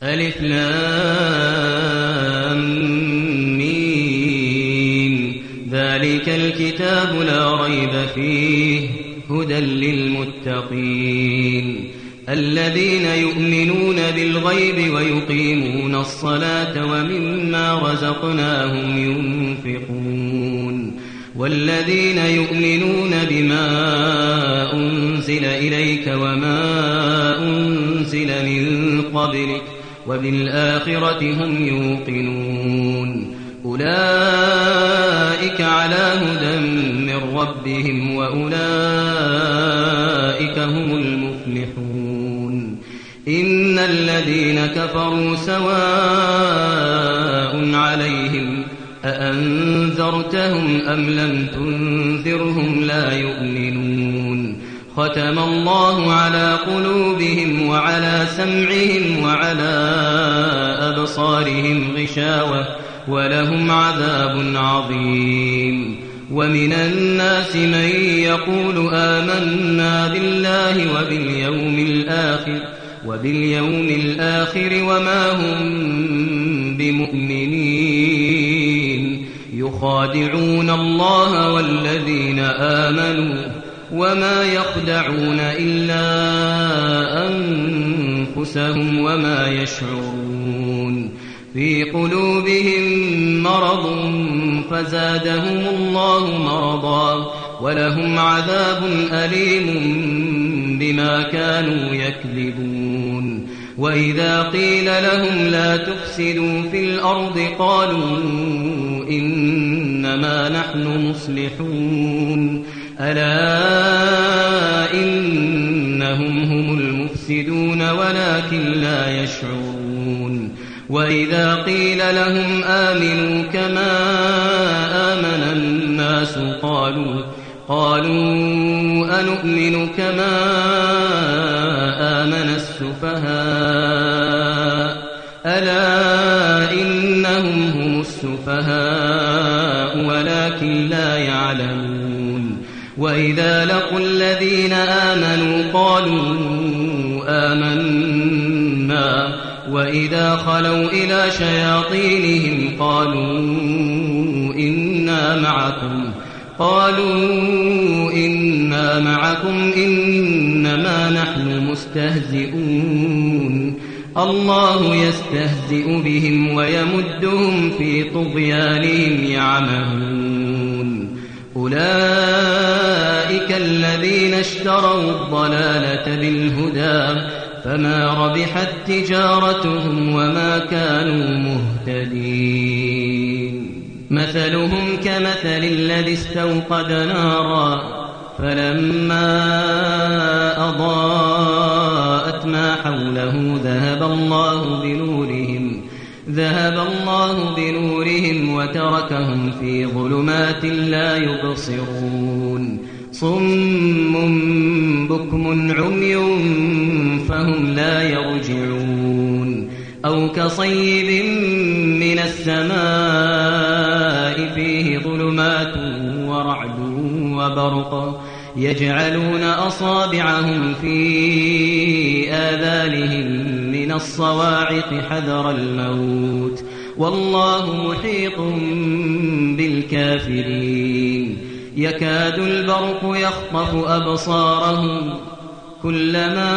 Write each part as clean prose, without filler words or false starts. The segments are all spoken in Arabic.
ألف لام ميم ذلك الكتاب لا ريب فيه هدى للمتقين الذين يؤمنون بالغيب ويقيمون الصلاة ومما رزقناهم ينفقون والذين يؤمنون بما أنزل إليك وما أنزل من قبلك وبالآخرة هم يوقنون أولئك على هدى من ربهم وأولئك هم المفلحون إن الذين كفروا سواء عليهم أأنذرتهم أم لم تنذرهم لا يؤمنون ختم الله على قلوبهم وعلى سمعهم وعلى أبصارهم غشاوة ولهم عذاب عظيم ومن الناس من يقول آمنا بالله وباليوم الآخر وما هم بمؤمنين يخادعون الله والذين آمنوا وما يخدعون إلا أنفسهم وما يشعرون في قلوبهم مرض فزادهم الله مرضا ولهم عذاب أليم بما كانوا يكذبون وإذا قيل لهم لا تفسدوا في الأرض قالوا إنما نحن مصلحون ألا إنهم هم المفسدون ولكن لا يشعرون وإذا قيل لهم آمنوا كما آمن الناس قالوا أنؤمن كما آمن السفهاء ألا إنهم هم السفهاء ولكن لا يعلمون وإذا لقوا الذين آمنوا قالوا آمنا وإذا خلوا إلى شياطينهم قالوا إنا معكم إنما نحن مستهزئون الله يستهزئ بهم ويمدهم في طغيانهم يعمهون أولئك الذين اشتروا الضلالة بالهدى فما ربحت تجارتهم وما كانوا مهتدين مثلهم كمثل الذي استوقد نارا فلما أضاءت ما حوله ذهب الله بنورهم وتركهم في ظلمات لا يبصرون صم بكم عمي فهم لا يرجعون أو كصيب من السماء فيه ظلمات ورعد وبرق يجعلون أصابعهم في آذانهم من الصواعق حذر الموت والله محيط بالكافرين يكاد البرق يخطف أبصارهم كلما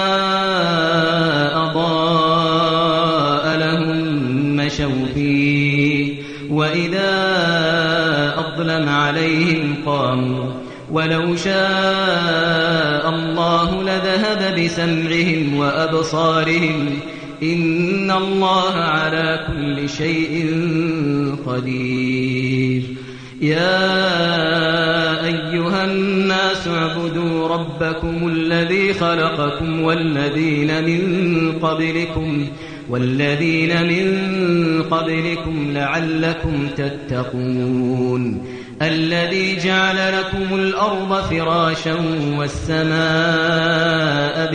أضاء لهم مشوا فيه وإذا أظلم عليهم قاموا ولو شاء الله لذهب بسمعهم وأبصارهم إن الله على كل شيء قدير يا أيها الناس اعبدوا ربكم الذي خلقكم والذين من قبلكم لعلكم تتقون الذي جعل لكم الأرض فراشا والسماء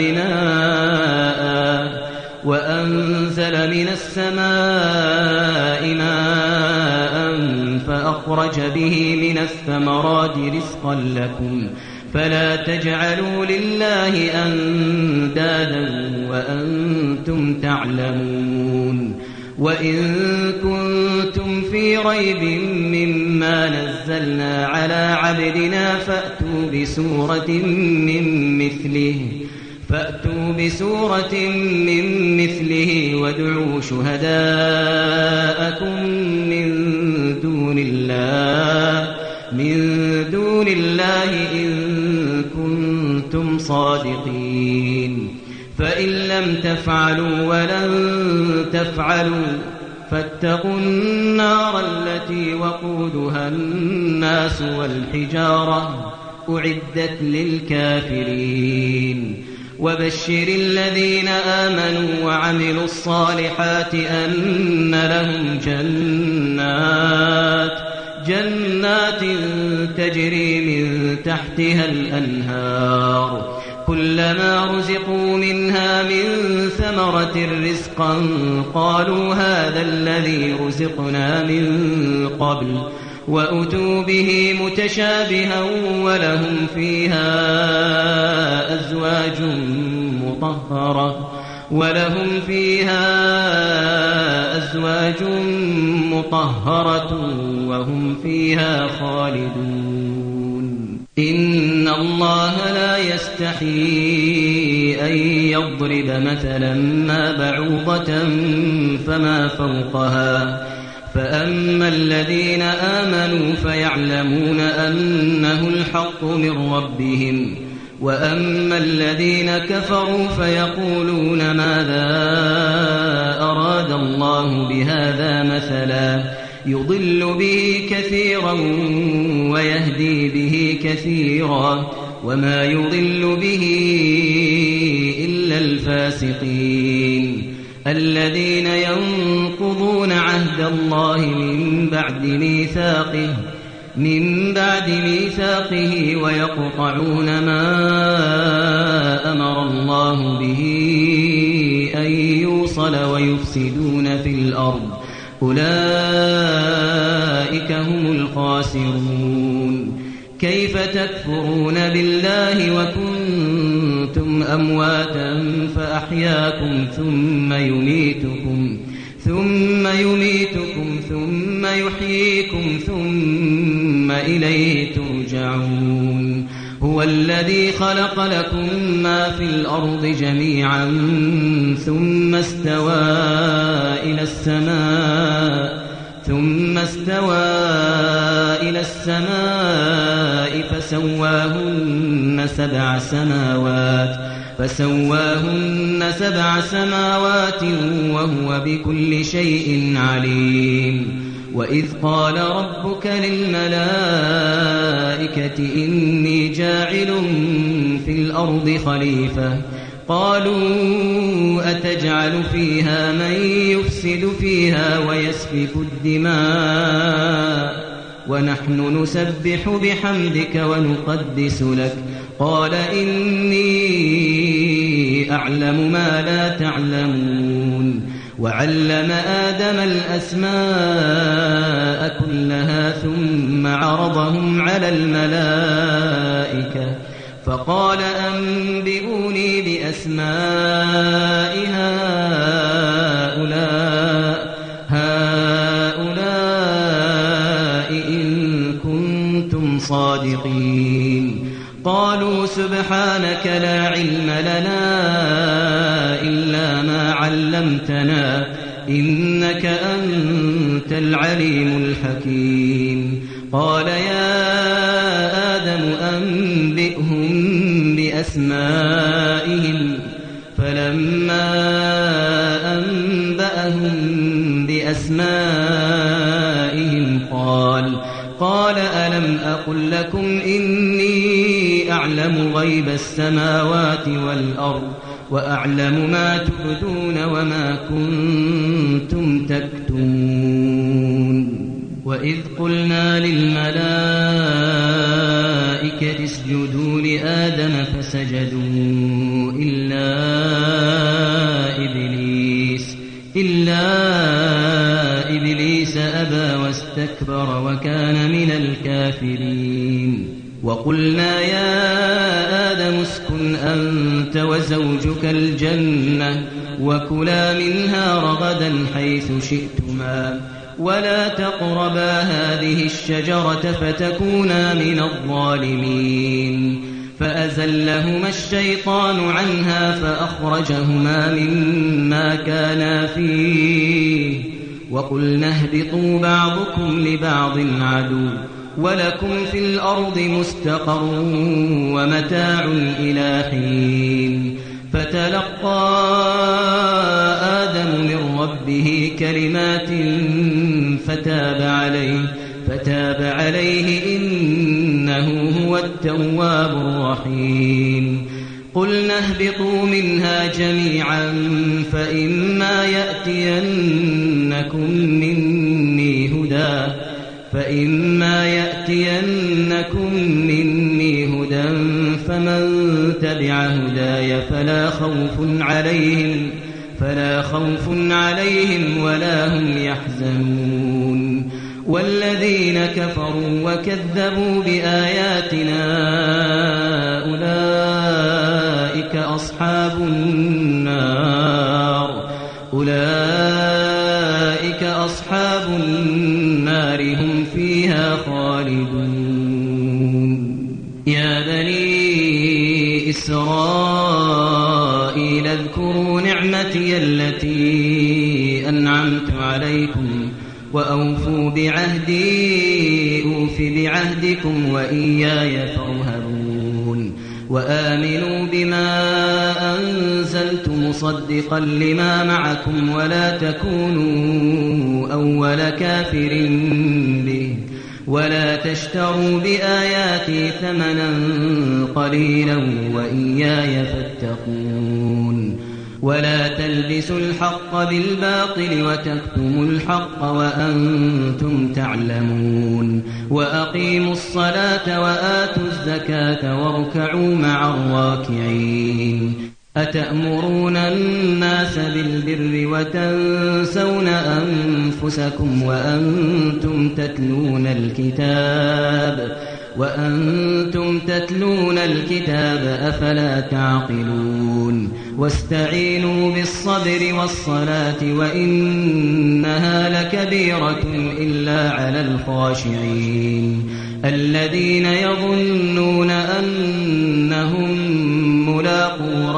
بناء وأنزل من السماء ماء فأخرج به من الثمرات رزقا لكم فلا تجعلوا لله أندادا وأنتم كنتم تعلمون وإن كنتم في ريب مما نزلنا على عبدنا فأتوا بسورة من مثله وادعوا شهداءكم من دون الله إن كنتم صادقين فإن لم تفعلوا ولن تفعلوا فاتقوا النار التي وقودها الناس والحجارة أعدت للكافرين وبشر الذين آمنوا وعملوا الصالحات أن لهم جنات تجري من تحتها الأنهار كلما رزقوا منها من ثمرة رزقا قالوا هذا الذي رزقنا من قبل وأتوا به متشابها ولهم فيها أزواج مطهرة وهم فيها خالدون إن الله لا يستحيي أن يضرب مثلا ما بعوضة فما فوقها فأما الذين آمنوا فيعلمون أنه الحق من ربهم وأما الذين كفروا فيقولون ماذا أراد الله بهذا مثلا يضل به كثيرا ويهدي به كثيرا وما يضل به إلا الفاسقين الذين ينقضون عهد الله من بعد ميثاقه ويقطعون ما أمر الله به أن يوصل ويفسدون في الأرض أولئك هم الخاسرون كيف تكفرون بالله وكنتم أمواتا فأحياكم ثم يميتكم ثم يحييكم ثم إليه ترجعون هو الذي خلق لكم ما في الأرض جميعا ثم استوى إلى السماء فسواهن سبع سماوات وهو بكل شيء عليم وإذ قال ربك للملائكة إني جاعل في الأرض خليفة قالوا أتجعل فيها من يفسد فيها ويسفك الدماء ونحن نسبح بحمدك ونقدس لك قال إني أعلم ما لا تعلمون وعلم آدم الأسماء كلها ثم عرضهم على الملائكة فقال أنبئوني بأسماء هؤلاء إن كنتم صادقين قالوا سبحانك لا علم لنا إلا ما علمتنا إنك أنت العليم الحكيم قال يا آدم أنبئهم بأسمائهم فلما أنبأهم بأسمائهم قال ألم أقل لكم إني أعلم غيب السماوات والأرض وأعلم ما تبدون وما كنتم تكتمون وإذ قلنا للملائكة اسجدوا لآدم فسجدوا إلا إبليس أبى واستكبر وكان من الكافرين وقلنا يا آدم اسكن أنت أنت وزوجك الجنة وكلا منها رغدا حيث شئتما ولا تقربا هذه الشجرة فتكونا من الظالمين فأزلهما الشيطان عنها فأخرجهما مما كانا فيه وقلنا اهبطوا بعضكم لبعض عدو ولكم في الأرض مستقر ومتاع إلى حين فتلقى آدم من ربه كلمات فتاب عليه إنه هو التواب الرحيم قلنا اهبطوا منها جميعا فإما يأتينكم مني هدى فمن تبع هداي فلا خوف عليهم ولا هم يحزنون والذين كفروا وكذبوا بآياتنا أولئك أصحاب النار هم فيها خالدون يا بني إسرائيل اذكروا نعمتي التي أنعمت عليكم وأوفوا بعهدي أوف بعهدكم وإياي فارهبون وآمنوا بما أنزلت مصدقا لما معكم ولا تكونوا أول كافر به ولا تشتروا بآياتي ثمنا قليلا وإياي فاتقون ولا تلبسوا الحق بالباطل وتكتموا الحق وأنتم تعلمون وأقيموا الصلاة وآتوا الزكاة واركعوا مع الراكعين أتأمرون الناس بالبر وتنسون أنفسكم وأنتم تتلون الكتاب أفلا تعقلون واستعينوا بالصبر والصلاة وإنها لكبيرة إلا على الخاشعين الذين يظنون أنهم ملاقو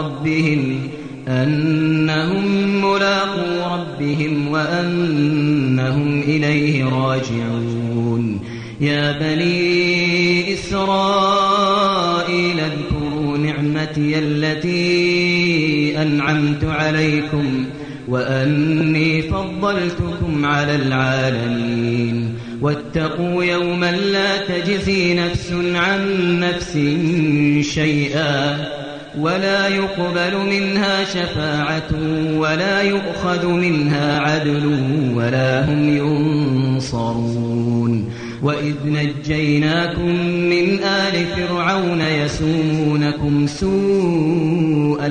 ربهم وأنهم إليه راجعون يا بني إسرائيل اذكروا نعمتي التي أنعمت عليكم وأني فضلتكم على العالمين واتقوا يوما لا تجزي نفس عن نفس شيئا ولا يقبل منها شفاعة ولا يؤخذ منها عدل ولا هم ينصرون وإذ نجيناكم من آل فرعون يسومونكم سوء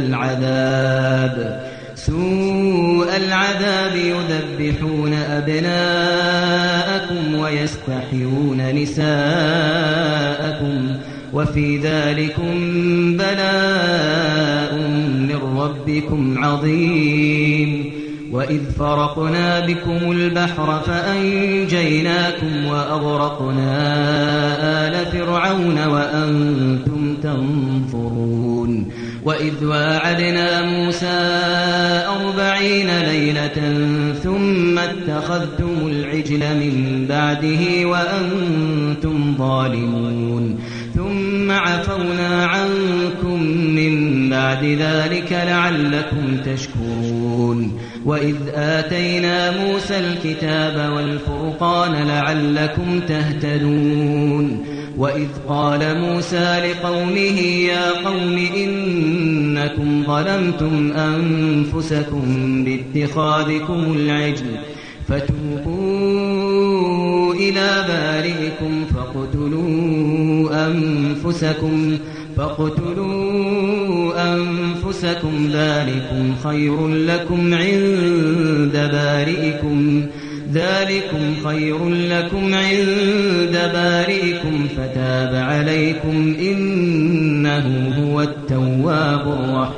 العذاب يذبحون أبناءكم ويستحيون نساءكم وفي ذلكم بلاء من ربكم عظيم وإذ فرقنا بكم البحر فأنجيناكم وأغرقنا آل فرعون وأنتم تنظرون وإذ واعدنا موسى 40 ليلة ثم اتخذتم العجل من بعده وأنتم ظالمون ثم عفونا عنكم من بعد ذلك لعلكم تشكرون وإذ آتينا موسى الكتاب والفرقان لعلكم تهتدون وإذ قال موسى لقومه يا قوم إنكم ظلمتم أنفسكم باتخاذكم العجل فتوبوا إلى بارئكم فاقتلوا أنفسكم ذلكم خير لكم عند بارئكم ذلكم خير لكم عند بارئكم فتاب عليكم إنه هو التواب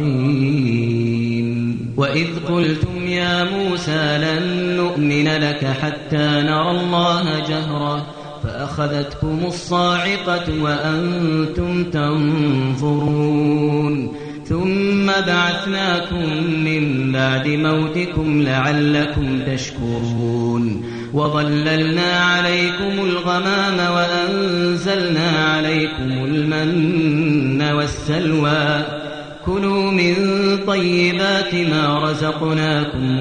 الرحيم وإذ قلتم يا موسى لن نؤمن لك حتى نرى الله جهرة فأخذتكم الصاعقة وأنتم تنظرون ثم بعثناكم من بعد موتكم لعلكم تشكرون وظللنا عليكم الغمام وأنزلنا عليكم المن والسلوى كلوا من طيبات ما رزقناكم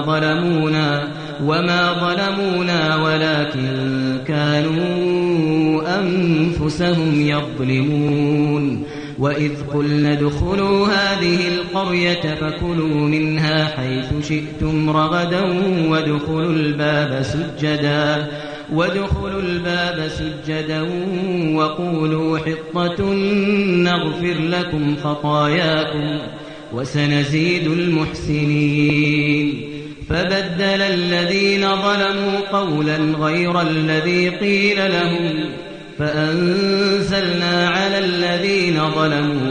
وما ظلمونا ولكن كانوا أنفسهم يظلمون وإذ قلنا ادخلوا هذه القرية فكلوا منها حيث شئتم رغدا وادخلوا الباب سجدا وقولوا حطة نغفر لكم خطاياكم وسنزيد المحسنين فبدل الذين ظلموا قولا غير الذي قيل لهم فأنزلنا على الذين ظلموا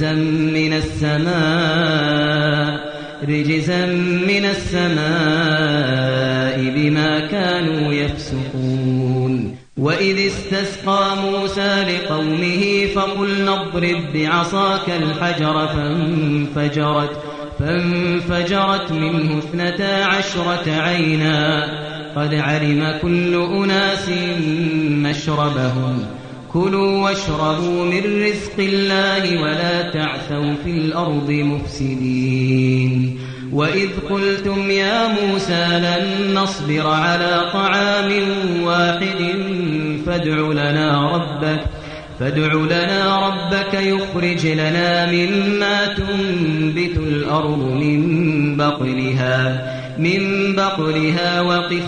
رجزا من السماء بما كانوا يفسقون وإذ استسقى موسى لقومه فقلنا اضرب بعصاك الحجر فانفجرت منه 12 عينا قد علم كل أناس مشربهم كلوا واشربوا من رزق الله ولا تعثوا في الأرض مفسدين وإذ قلتم يا موسى لن نصبر على طعام واحد فادع لنا ربك يخرج لنا مما تنبت الأرض من بقلها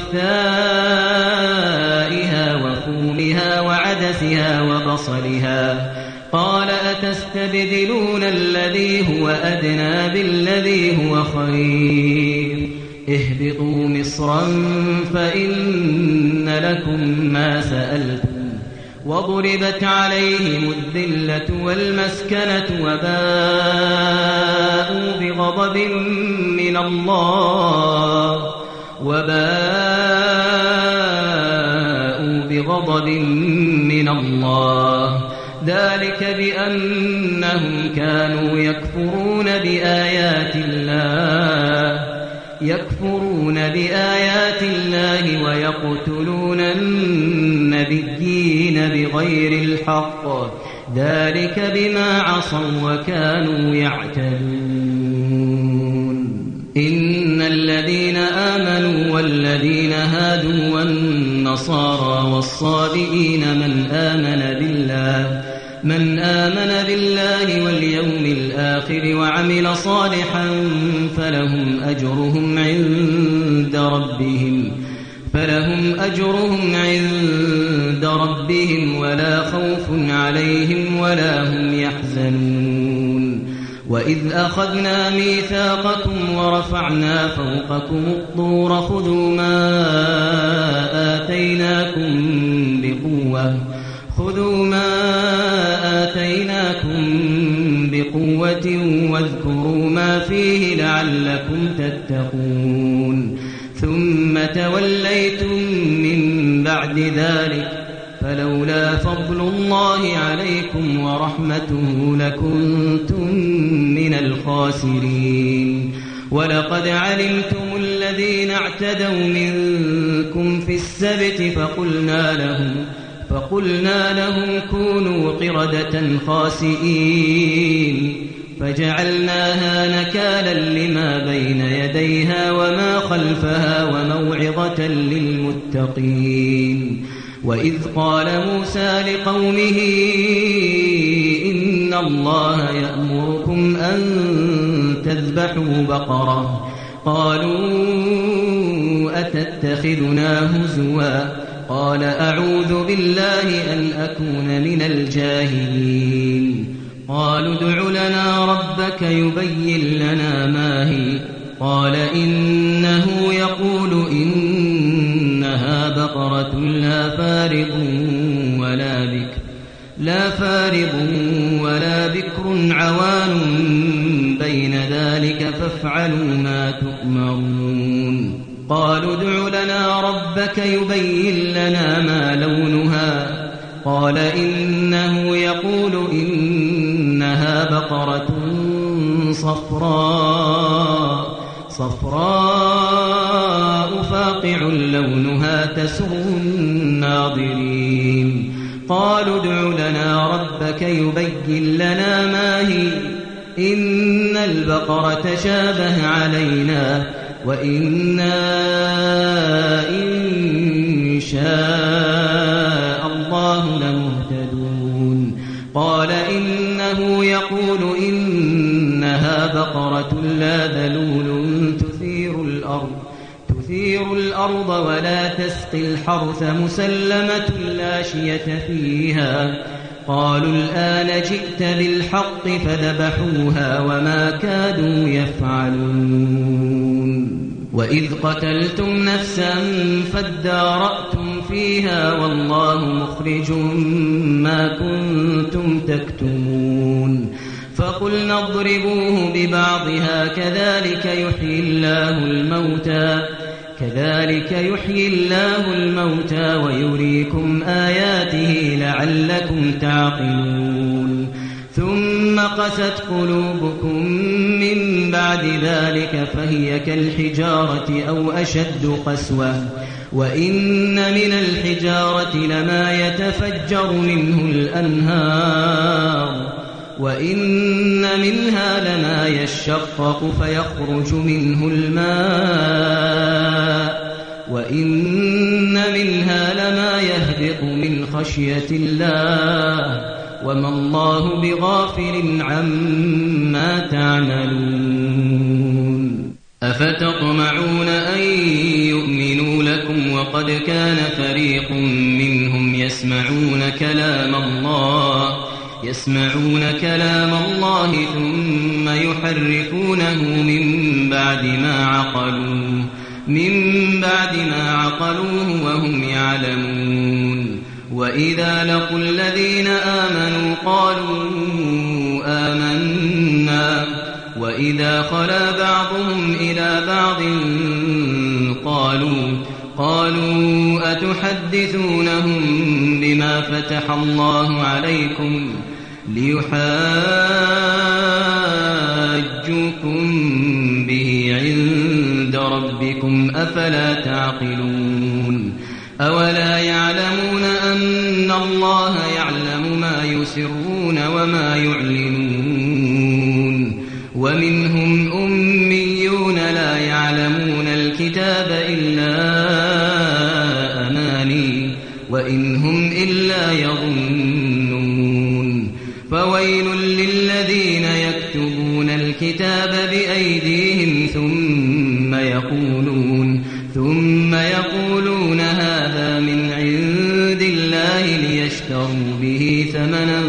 وقثائها وفومها وعدسها وبصلها قال أتستبدلون الذي هو أدنى بالذي هو خير اهبطوا مصرا فإن لكم ما سألتم وضربت عليهم الذلة والمسكنة وباءوا بغضب من الله ذلك بأنهم كانوا يكفرون بآيات الله ويقتلون النبيين بغير الحق ذلك بما عصوا وكانوا يعتدون إن الذين آمنوا والذين هادوا والنصارى والصابئين من آمن بالله واليوم الآخر وعمل صالحا فلهم أجرهم عند ربهم ولا خوف عليهم ولا هم يحزنون وإذ أخذنا ميثاقكم ورفعنا فوقكم الطور خذوا ما آتيناكم بقوة واذكروا ما فيه لعلكم تتقون ثم توليتم من بعد ذلك فلولا فضل الله عليكم ورحمته لكنتم من الخاسرين ولقد علمتم الذين اعتدوا منكم في السبت فقلنا لهم كونوا قردة خاسئين فجعلناها نكالا لما بين يديها وما خلفها وموعظة للمتقين وإذ قال موسى لقومه إن الله يأمركم أن تذبحوا بقرة قالوا أتتخذنا هزوا قال أعوذ بالله أن أكون من الجاهلين قالوا ادع لنا ربك يبين لنا ما هي قال إنه يقول إن لا فارض ولا بكر عوان بين ذلك فافعلوا ما تؤمرون قالوا ادع لنا ربك يبين لنا ما لونها قال إنه يقول إنها بقرة صفراء فاقع لونها تسر الناظرين قالوا ادع لنا ربك يبين لنا ما هي إن البقرة تشابه علينا وإنا إن شاء الله لمهتدون قال إنه يقول إنها بقرة لا ذلول تثير الأرض ولا تسقي الحرث مسلمة لا شية فيها قالوا الآن جئت بالحق فذبحوها وما كادوا يفعلون وإذ قتلتم نفسا فادارأتم فيها والله مخرج ما كنتم تكتمون فقلنا اضربوه ببعضها كذلك يحيي الله الموتى ويريكم آياته لعلكم تعقلون ثم قست قلوبكم من بعد ذلك فهي كالحجارة أو أشد قسوة وإن من الحجارة لما يتفجر منه الأنهار وإن منها لما يشقق فيخرج منه الماء وإن منها لما يهبط من خشية الله وما الله بغافل عما تعملون أفتطمعون أن يؤمنوا لكم وقد كان فريق منهم يسمعون كلام الله ثم يحرفونه من بعد ما عقلوه وهم يعلمون وإذا لقوا الذين آمنوا قالوا آمنا وإذا خلا بعضهم إلى بعض قالوا أتحدثونهم بما فتح الله عليكم ليحاجوكم به عند ربكم أفلا تعقلون أولا يعلمون أن الله يعلم ما يسرون وما يعلنون ومنهم أميون لا يعلمون الكتاب إلا أماني وإن هم إلا يظنون فويل للذين يكتبون الكتاب بأيديهم ثم يقولون هذا من عند الله ليشتروا به ثمنا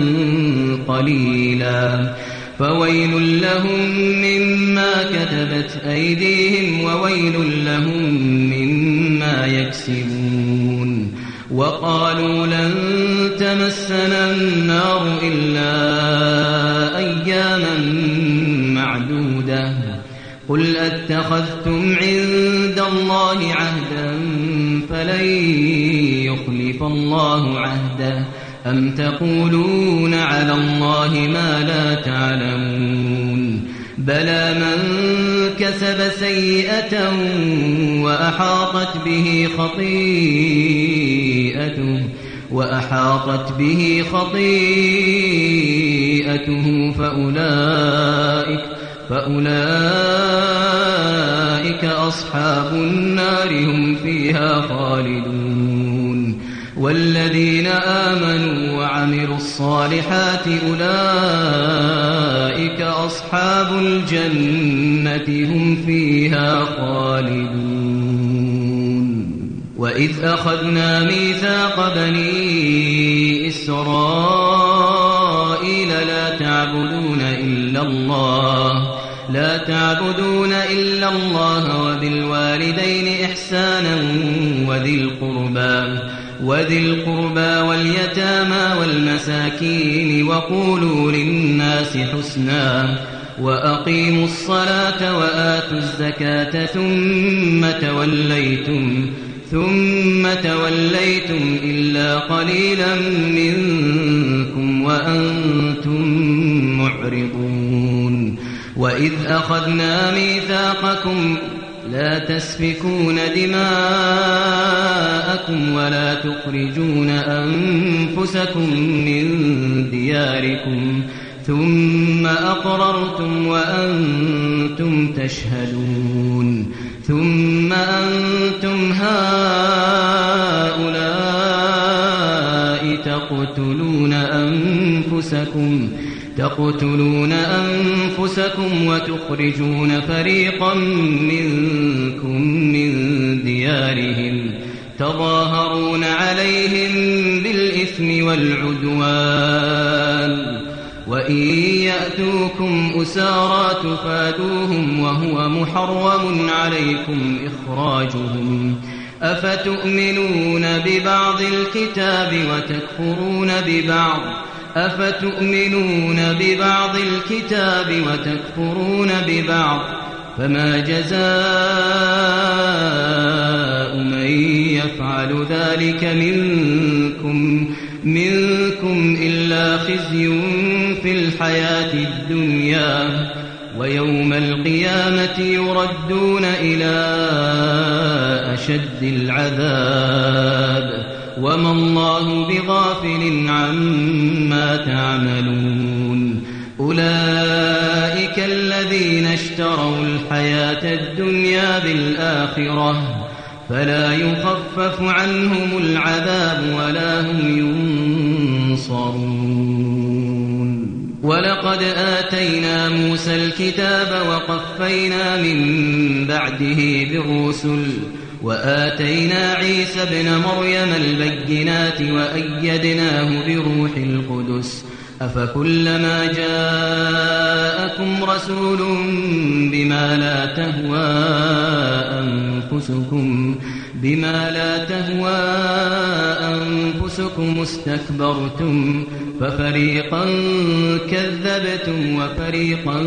قليلا فويل لهم مما كتبت أيديهم وويل لهم مما يكسبون وقالوا لن تمسنا النار إلا أياما معدودة قل أتخذتم عند الله عهدا فلن يخلف الله عهده أم تقولون على الله ما لا تعلمون بلى من كسب سيئة وأحاطت به خطيئته فأولئك أصحاب النار هم فيها خالدون والذين آمنوا وعملوا الصالحات أولئك أصحاب الجنة هم فيها خالدون وإذ أخذنا ميثاق بني إسرائيل لا تعبدون إلا الله وبالوالدين إحسانا وذي القربى واليتامى والمساكين وقولوا للناس حسنا وأقيموا الصلاة وآتوا الزكاة ثم توليتم إلا قليلا منكم وأنتم معرضون وإذ أخذنا ميثاقكم لا تسفكون دماءكم ولا تخرجون أنفسكم من دياركم ثم أقررتم وأنتم تشهدون ثم أنتم هؤلاء تقتلون أنفسكم وتخرجون فريقا منكم من ديارهم تظاهرون عليهم بالإثم والعدوان وإن يأتوكم أسارى تفادوهم وهو محرم عليكم إخراجهم أفتؤمنون ببعض الكتاب وتكفرون ببعض فما جزاء من يفعل ذلك منكم إلا خزي في الحياة الدنيا ويوم القيامة يردون إلى أشد العذاب وما الله بغافل عما تعملون أولئك الذين اشتروا الحياة الدنيا بالآخرة فلا يخفف عنهم العذاب ولا هم ينصرون ولقد آتينا موسى الكتاب وقفينا من بعده بالرسل وآتينا عيسى ابن مريم البينات وأيدناه بروح القدس أفكلما جاءكم رسول بما لا تهوى أنفسكم استكبرتم ففريقا كذبتم وفريقا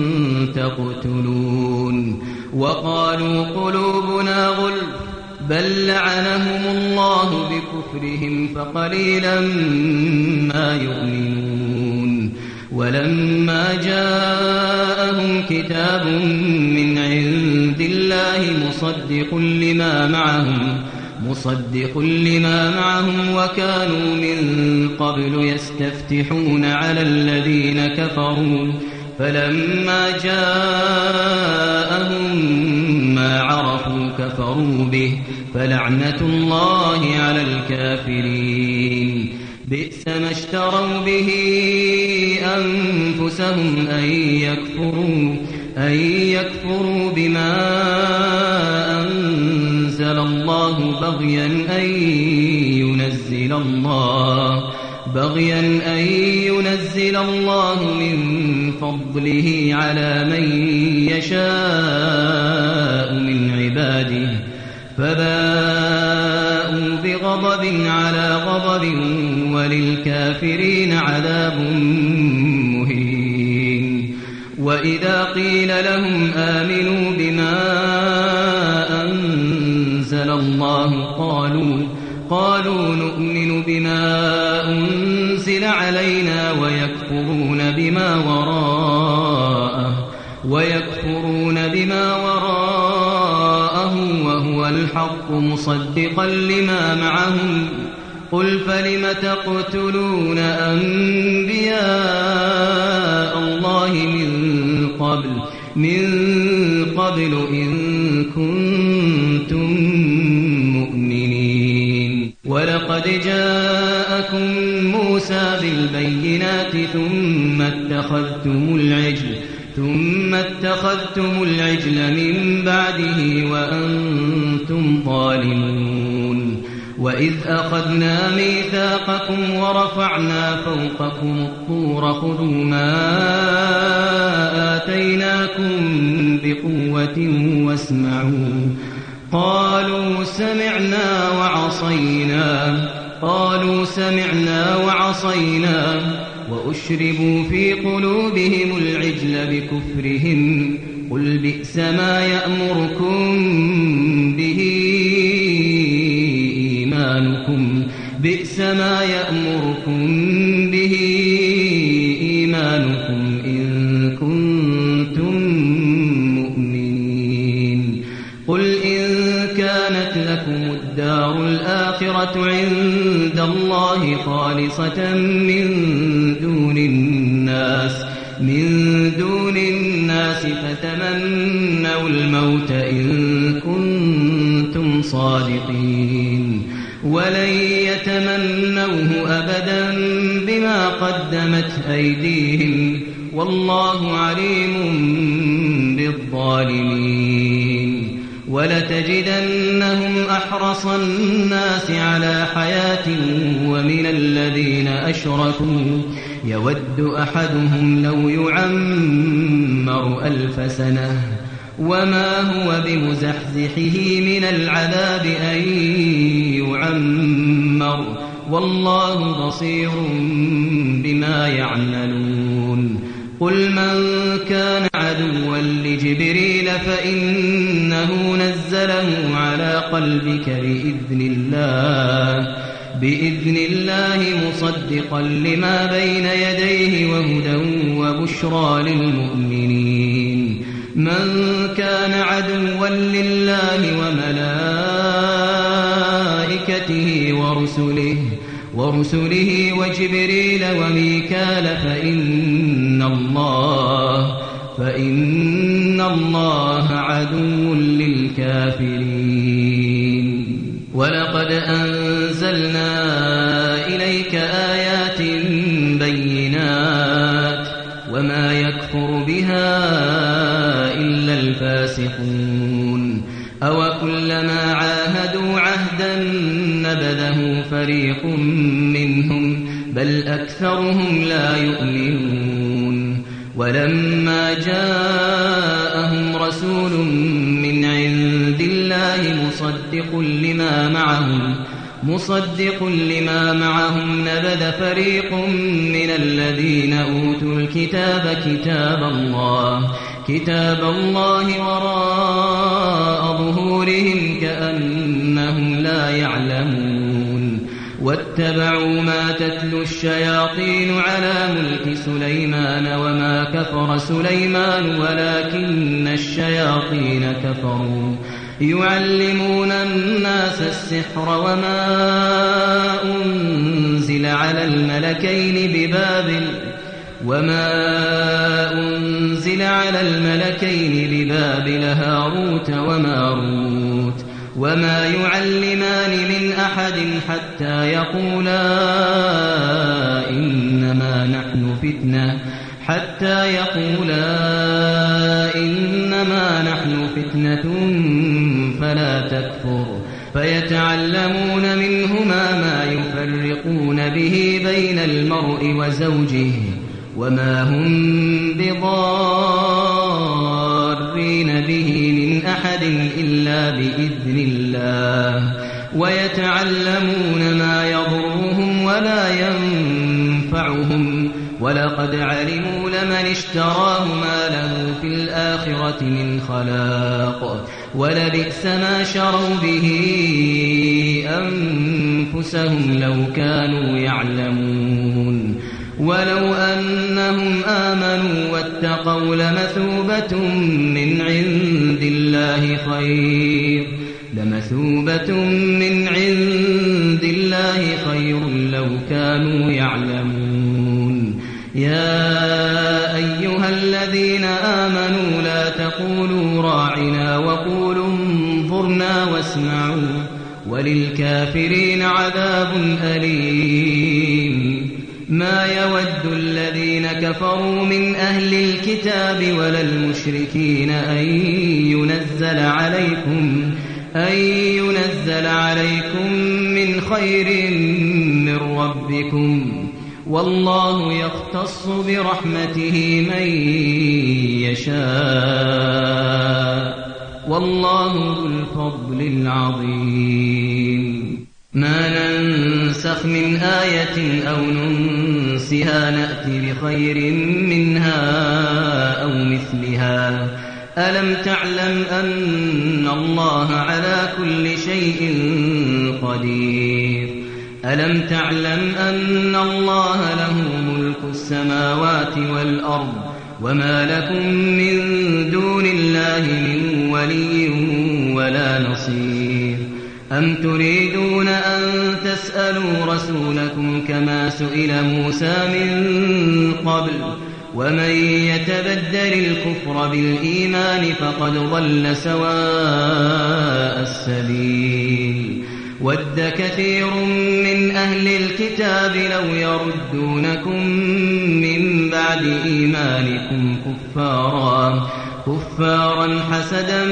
تقتلون وقالوا قلوبنا غلف بل لعنهم الله بكفرهم فقليلا ما يؤمنون ولما جاءهم كتاب من عند الله مصدق لما معهم وكانوا من قبل يستفتحون على الذين كفروا فلما جاءهم ما عرفوا كفروا به فلعنة الله على الكافرين بئس ما اشتروا به أنفسهم أن يكفروا بما أنزل الله بغيا أن ينزل الله من فضله على من يشاء من عباده فباءوا بغضب على غضب وللكافرين عذاب مهين وإذا قيل لهم آمنوا بما أنزل الله قالوا نؤمن بما أنزل علينا ويكفرون بما وراءه وهو الحق مصدقا لما معهم قل فلم تقتلون أنبياء الله من قبل إن كنتم مؤمنين ولقد جاءكم موسى بالبينات ثم اتخذتم العجل من بعده وأنتم ظالمون وإذ أخذنا ميثاقكم ورفعنا فوقكم الطور خذوا ما آتيناكم بقوة قالوا سمعنا وعصينا وأشربوا في قلوبهم العجل بكفرهم قل بئس ما يأمركم به إيمانكم إن كنتم مؤمنين قل إن كانت لكم الدار الآخرة عند الله خالصة من دون الناس فتمنوا الموت إن كنتم صادقين ولن يتمنوه أبدا بما قدمت أيديهم والله عليم بالظالمين ولتجدنهم أحرص الناس على حياة ومن الذين أشركوا يود أحدهم لو يعمر 1000 سنة وما هو بمزحزحه من العذاب أن يعمر والله بصير بما يعملون قل من كان عدوا لجبريل فإنه نزله على قلبك بإذن الله مصدقا لما بين يديه وهدى وبشرى للمؤمنين من كان عدوا لله وملائكته ورسله وجبريل وميكال فإن الله عدو للكافرين ولقد أنزلنا إليك آيات بينات وما يكفر بها إلا الفاسقون أوكلما عاهدوا عهدا نبذه فريق منهم بل أكثرهم لا يؤمنون ولما جاءهم رسول من عند الله مصدق لما معهم نبذ فريق من الذين أوتوا الكتاب كتاب الله وراء ظهورهم كأنهم لا يعلمون واتبعوا ما تتلو الشياطين على ملك سليمان وما كفر سليمان ولكن الشياطين كفروا يعلمون الناس السحر وما أنزل على الملكين ببابل هاروت وماروت وما يعلمان من أحد حتى يقولا إنما نحن فتنة فلا تكفر فيتعلمون منهما ما يفرقون به بين المرء وزوجه وما هم بضارين به من أحد إلا بإذن الله ويتعلمون ما يضرهم ولا ينفعهم ولقد علموا لمن اشتراه ما له في الآخرة من خلاق ولبئس ما شروا به أنفسهم لو كانوا يعلمون ولو أنهم آمنوا واتقوا لمثوبة من عند الله خير لو كانوا يعلمون يا أيها الذين آمنوا لا تقولوا راعنا وقولوا انظرنا واسمعوا وللكافرين عذاب أليم ما يود الذين كفروا من أهل الكتاب ولا المشركين أن ينزل عليكم من خير من ربكم والله يختص برحمته من يشاء والله ذو الفضل العظيم. ما ننسخ من آية أو ننسها نأتي بخير منها أو مثلها. ألم تعلم أن الله على كل شيء قدير؟ ألم تعلم أن الله له ملك السماوات والأرض وما لكم من دون الله من ولي ولا نصير؟ أم تريدون أن تسألوا رسولكم كما سئل موسى من قبل؟ ومن يتبدل الكفر بالإيمان فقد ضل سواء السبيل. ود كثير من أهل الكتاب لو يردونكم من بعد إيمانكم كفارا حسدا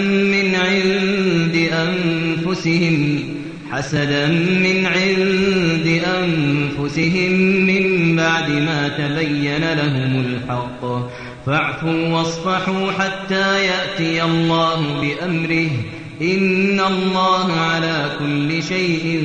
من عند أنفسهم من بعد ما تبين لهم الحق. فاعفوا واصفحوا حتى يأتي الله بأمره إن الله على كل شيء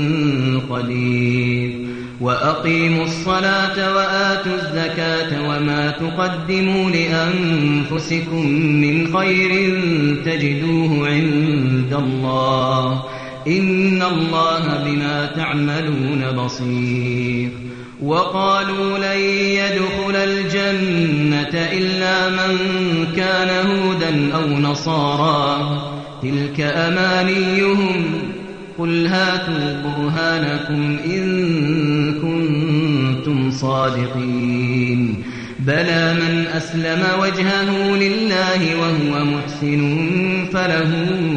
قدير. وأقيموا الصلاة وآتوا الزكاة وما تقدموا لأنفسكم من خير تجدوه عند الله إن الله بما تعملون بصير. وقالوا لن يدخل الجنة إلا من كان هودا أو نصارى تلك أمانيهم قل هاتوا برهانكم إن كنتم صادقين. بلى من أسلم وجهه لله وهو محسن فله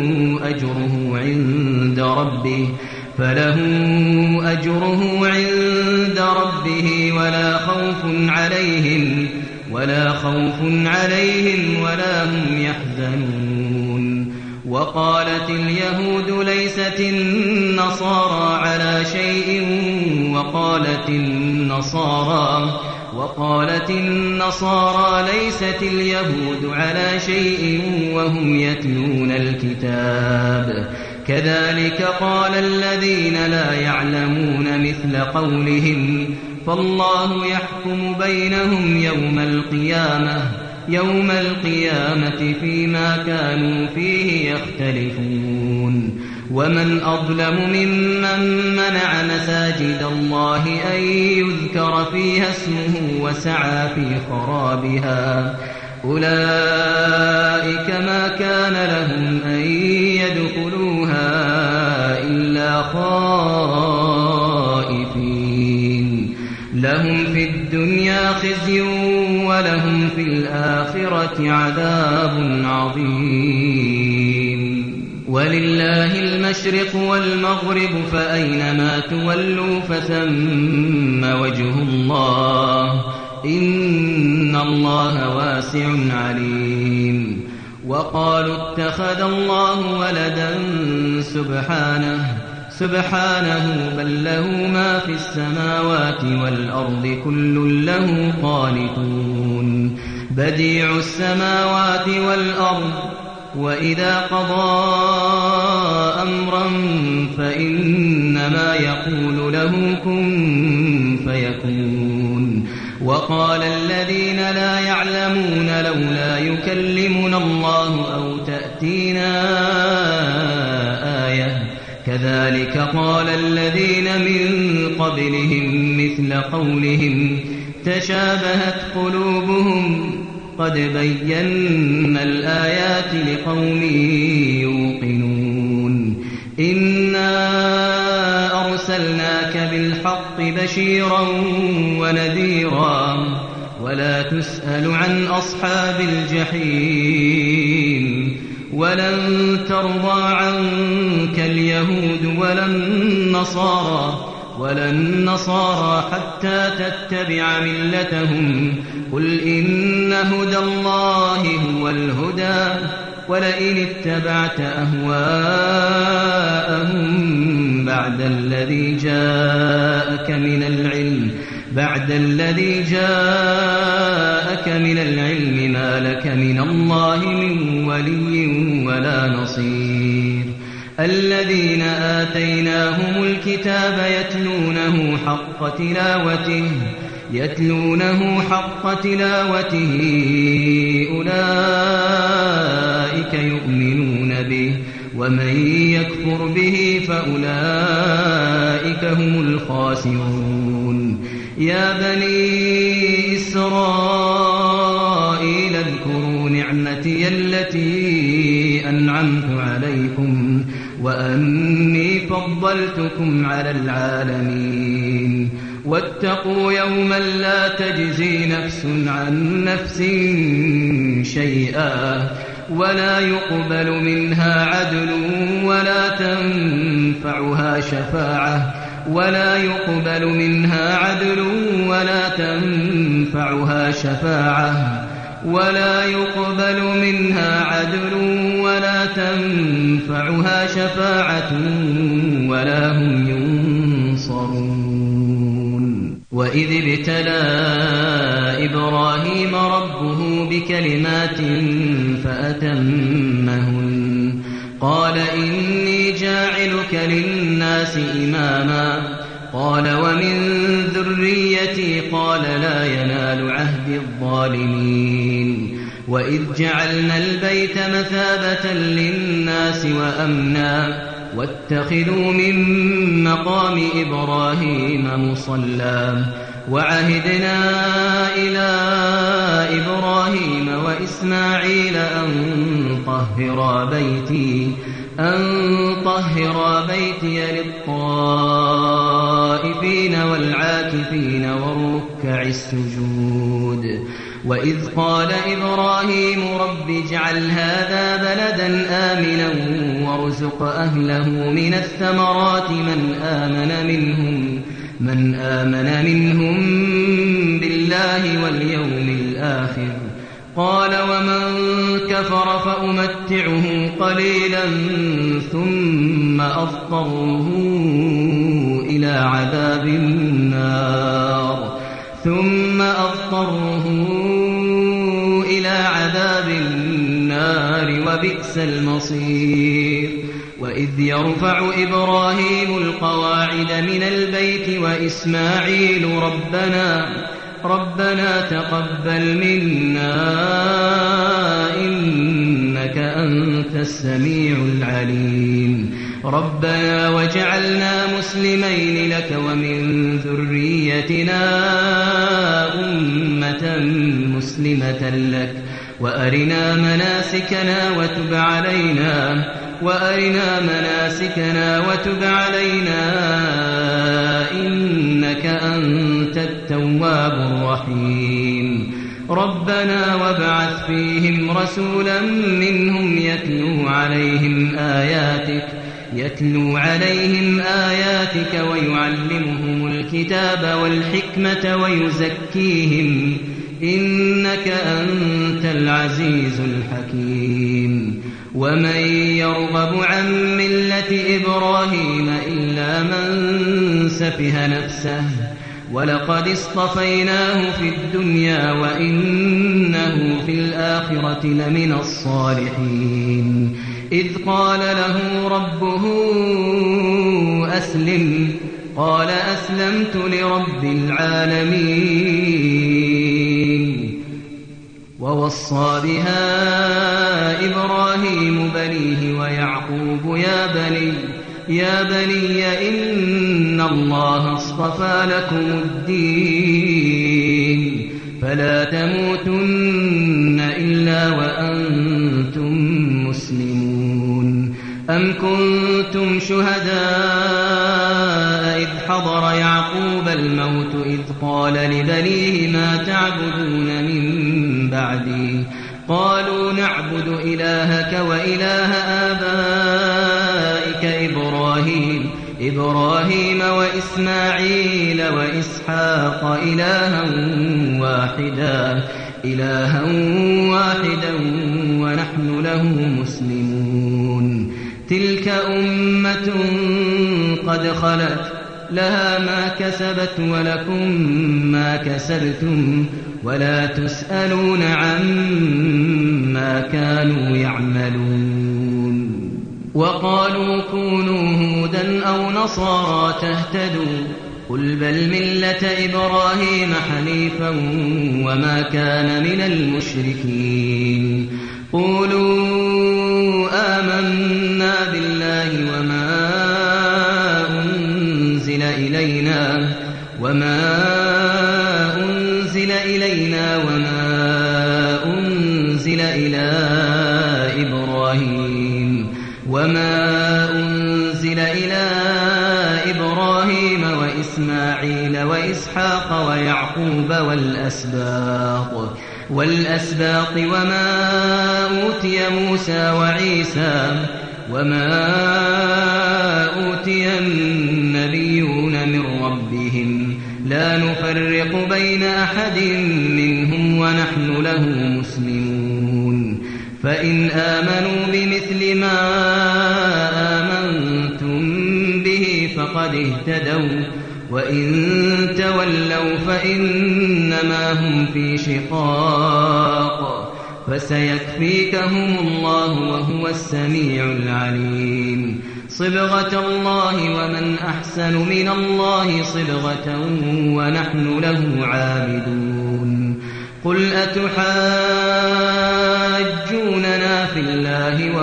أجره عند ربه ولا خوف عليهم ولا هم يحزنون. وقالت اليهود ليست النصارى على شيء وقالت النصارى ليست اليهود على شيء وهم يتلون الكتاب. كذلك قال الذين لا يعلمون مثل قولهم فالله يحكم بينهم يوم القيامة فيما كانوا فيه يختلفون. ومن أظلم ممن منع مساجد الله أن يذكر فيها اسمه وسعى في خرابها أولئك ما كان لهم أن يدخلوها إلا خائفين. لهم في الدنيا خزي ولهم في الآخرة عذاب عظيم. ولله المشرق والمغرب فأينما تولوا فثم وجه الله إن الله واسع عليم. وقالوا اتخذ الله ولدا سبحانه بل له ما في السماوات والأرض كل له قانتون. بديع السماوات والأرض وإذا قضى أمرا فإنما يقول له كن فيكون. وقال الذين لا يعلمون لولا يكلمنا الله أو تأتينا آية كذلك قال الذين من قبلهم مثل قولهم تشابهت قلوبهم قد بينا الآيات لقوم يوقنون. إنا أرسلناك بالحق بشيرا ونذيرا ولا تسأل عن أصحاب الجحيم. ولن ترضى عنك اليهود ولا النصارى حتى تتبع ملتهم قل إن هدى الله هو الهدى ولئن اتبعت أهواءهم بعد الذي جاءك من العلم بعد الذي جاءك من العلم ما لك من الله من ولي ولا نصير الذين آتيناهم الكتاب يتلونه حق تلاوته أولئك يؤمنون به ومن يكفر به فأولئك هم الخاسرون يا بني إسرائيل اذكروا نعمتي التي أنعمت عليكم وأني فضلتكم على العالمين واتقوا يوما لا تجزي نفس عن نفس شيئا ولا يقبل منها عدل ولا تنفعها شفاعة ولا هم ينصرون وإذ ابتلى إبراهيم ربه بكلمات فأتمهن قال إني جاعلك للناس إماما قال ومن ذريتي قال لا ينال عهد الظالمين وإذ جعلنا البيت مثابة للناس وأمنا واتخذوا من مقام إبراهيم مصلى وعهدنا إلى إبراهيم وإسماعيل أن طهرا بيتي للطائفين والعاكفين والركع السجود وإذ قال إبراهيم رب اجعل هذا بلدا آمنا وارزق أهله من الثمرات من آمن منهم بالله واليوم الآخر قال ومن كفر فأمتعه قليلا ثم أضطره إلى عذاب النار وبئس المصير وإذ يرفع إبراهيم القواعد من البيت وإسماعيل ربنا تقبل منا إنك أنت السميع العليم ربنا واجعلنا مسلمين لك ومن ذريتنا أمة مسلمة لك وأرنا مناسكنا وتب علينا إنك أنت التواب الرحيم ربنا وابعث فيهم رسولا منهم يتلو عليهم آياتك ويعلمهم الكتاب والحكمة ويزكيهم إنك أنت العزيز الحكيم ومن يرغب عن ملة إبراهيم إلا من سفه نفسه ولقد اصطفيناه في الدنيا وإنه في الآخرة لمن الصالحين إذ قال له ربه أسلم قال أسلمت لرب العالمين ووصى بها إبراهيم بنيه ويعقوب يا بني إن الله اصطفى لكم الدين فلا تموتن إلا وأنتم مسلمون أم كنتم شهداء إذ حضر يعقوب الموت إذ قال لبنيه ما تعبدون من بعدي قالوا نعبد إلهك وإله آبائك إبراهيم وإسماعيل وإسحاق إلها واحدا ونحن له مسلمون تلك أمة قد خلت لها ما كسبت ولكم ما كسبتم ولا تسألون عما كانوا يعملون. وقالوا كونوا هودا أو نصارى تهتدوا قل بل ملة إبراهيم حنيفا وما كان من المشركين. قولوا آمنا بالله وما أنزل إلينا وما أنزل إلى إبراهيم وإسماعيل وإسحاق ويعقوب والأسباط وما أوتي موسى وعيسى وما أوتي النبيون من ربهم لا نفرق بين أحد منهم ونحن له مسلمون. فإن آمنوا بمثل ما آمنتم به فقد اهتدوا وإن تولوا فإنما هم في شقاق فسيكفيكهم الله وهو السميع العليم. صبغة الله ومن أحسن من الله صبغة ونحن له عابدون. قل أتحاجوننا في الله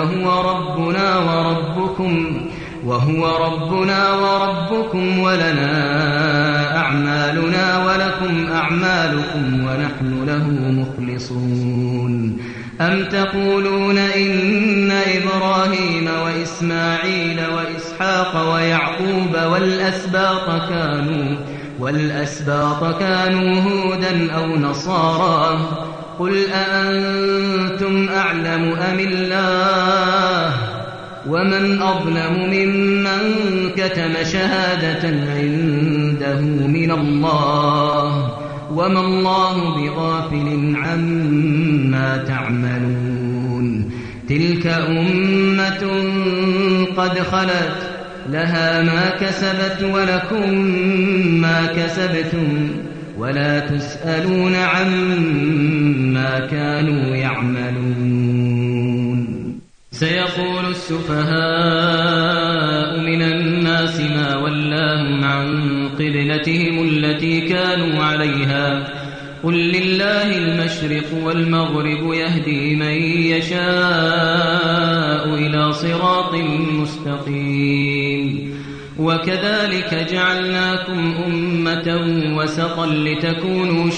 وهو ربنا وربكم ولنا أعمالنا ولكم أعمالكم ونحن له مخلصون. أم تقولون إن إبراهيم وإسماعيل وإسحاق ويعقوب والأسباط كانوا هودا أو نصارى قل أأنتم أعلم أم الله ومن أظلم ممن كتم شهادة عنده من الله وما الله بغافل عما تعملون. تلك أمة قد خلت لها ما كسبت ولكم ما كسبتم ولا تسألون عما كانوا يعملون. سيقول السفهاء من الناس ما ولاهم عن قبلتهم التي كانوا عليها قل لله المشرق والمغرب يهدي من يشاء إلى صراط مستقيم. وكذلك جعلناكم أمة وسطا لتكونوا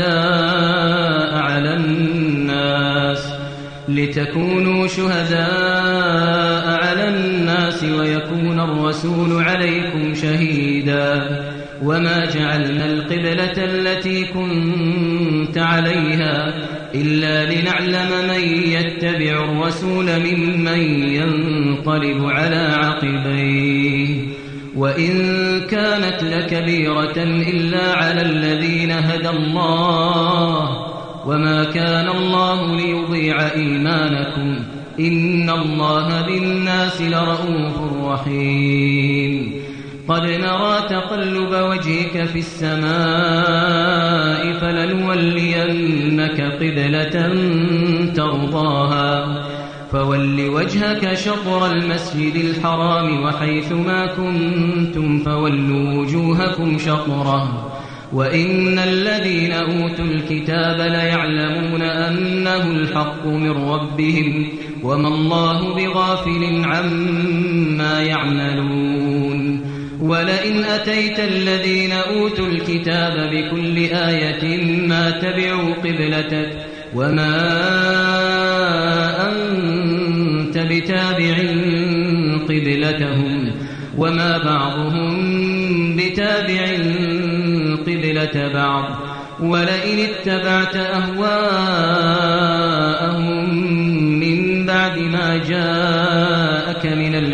شهداء على الناس ويكون الرسول عليكم شهيدا. وما جعلنا القبلة التي كنت عليها إلا لنعلم من يتبع الرسول ممن ينقلب على عقبيه وإن كانت لكبيرة إلا على الذين هدى الله وما كان الله ليضيع إيمانكم إن الله بالناس لرءوف رحيم. قد نرى تقلب وجهك في السماء فلنولينك قبلة ترضاها فول وجهك شطر المسجد الحرام وحيث ما كنتم فولوا وجوهكم شطره وإن الذين أوتوا الكتاب ليعلمون أنه الحق من ربهم وما الله بغافل عما يعملون. ولئن أتيت الذين أوتوا الكتاب بكل آية ما تبعوا قبلتك وما أنت بتابع قبلتهم وما بعضهم بتابع قبلة بعض. ولئن اتبعت أهواءهم من بعد ما جاءك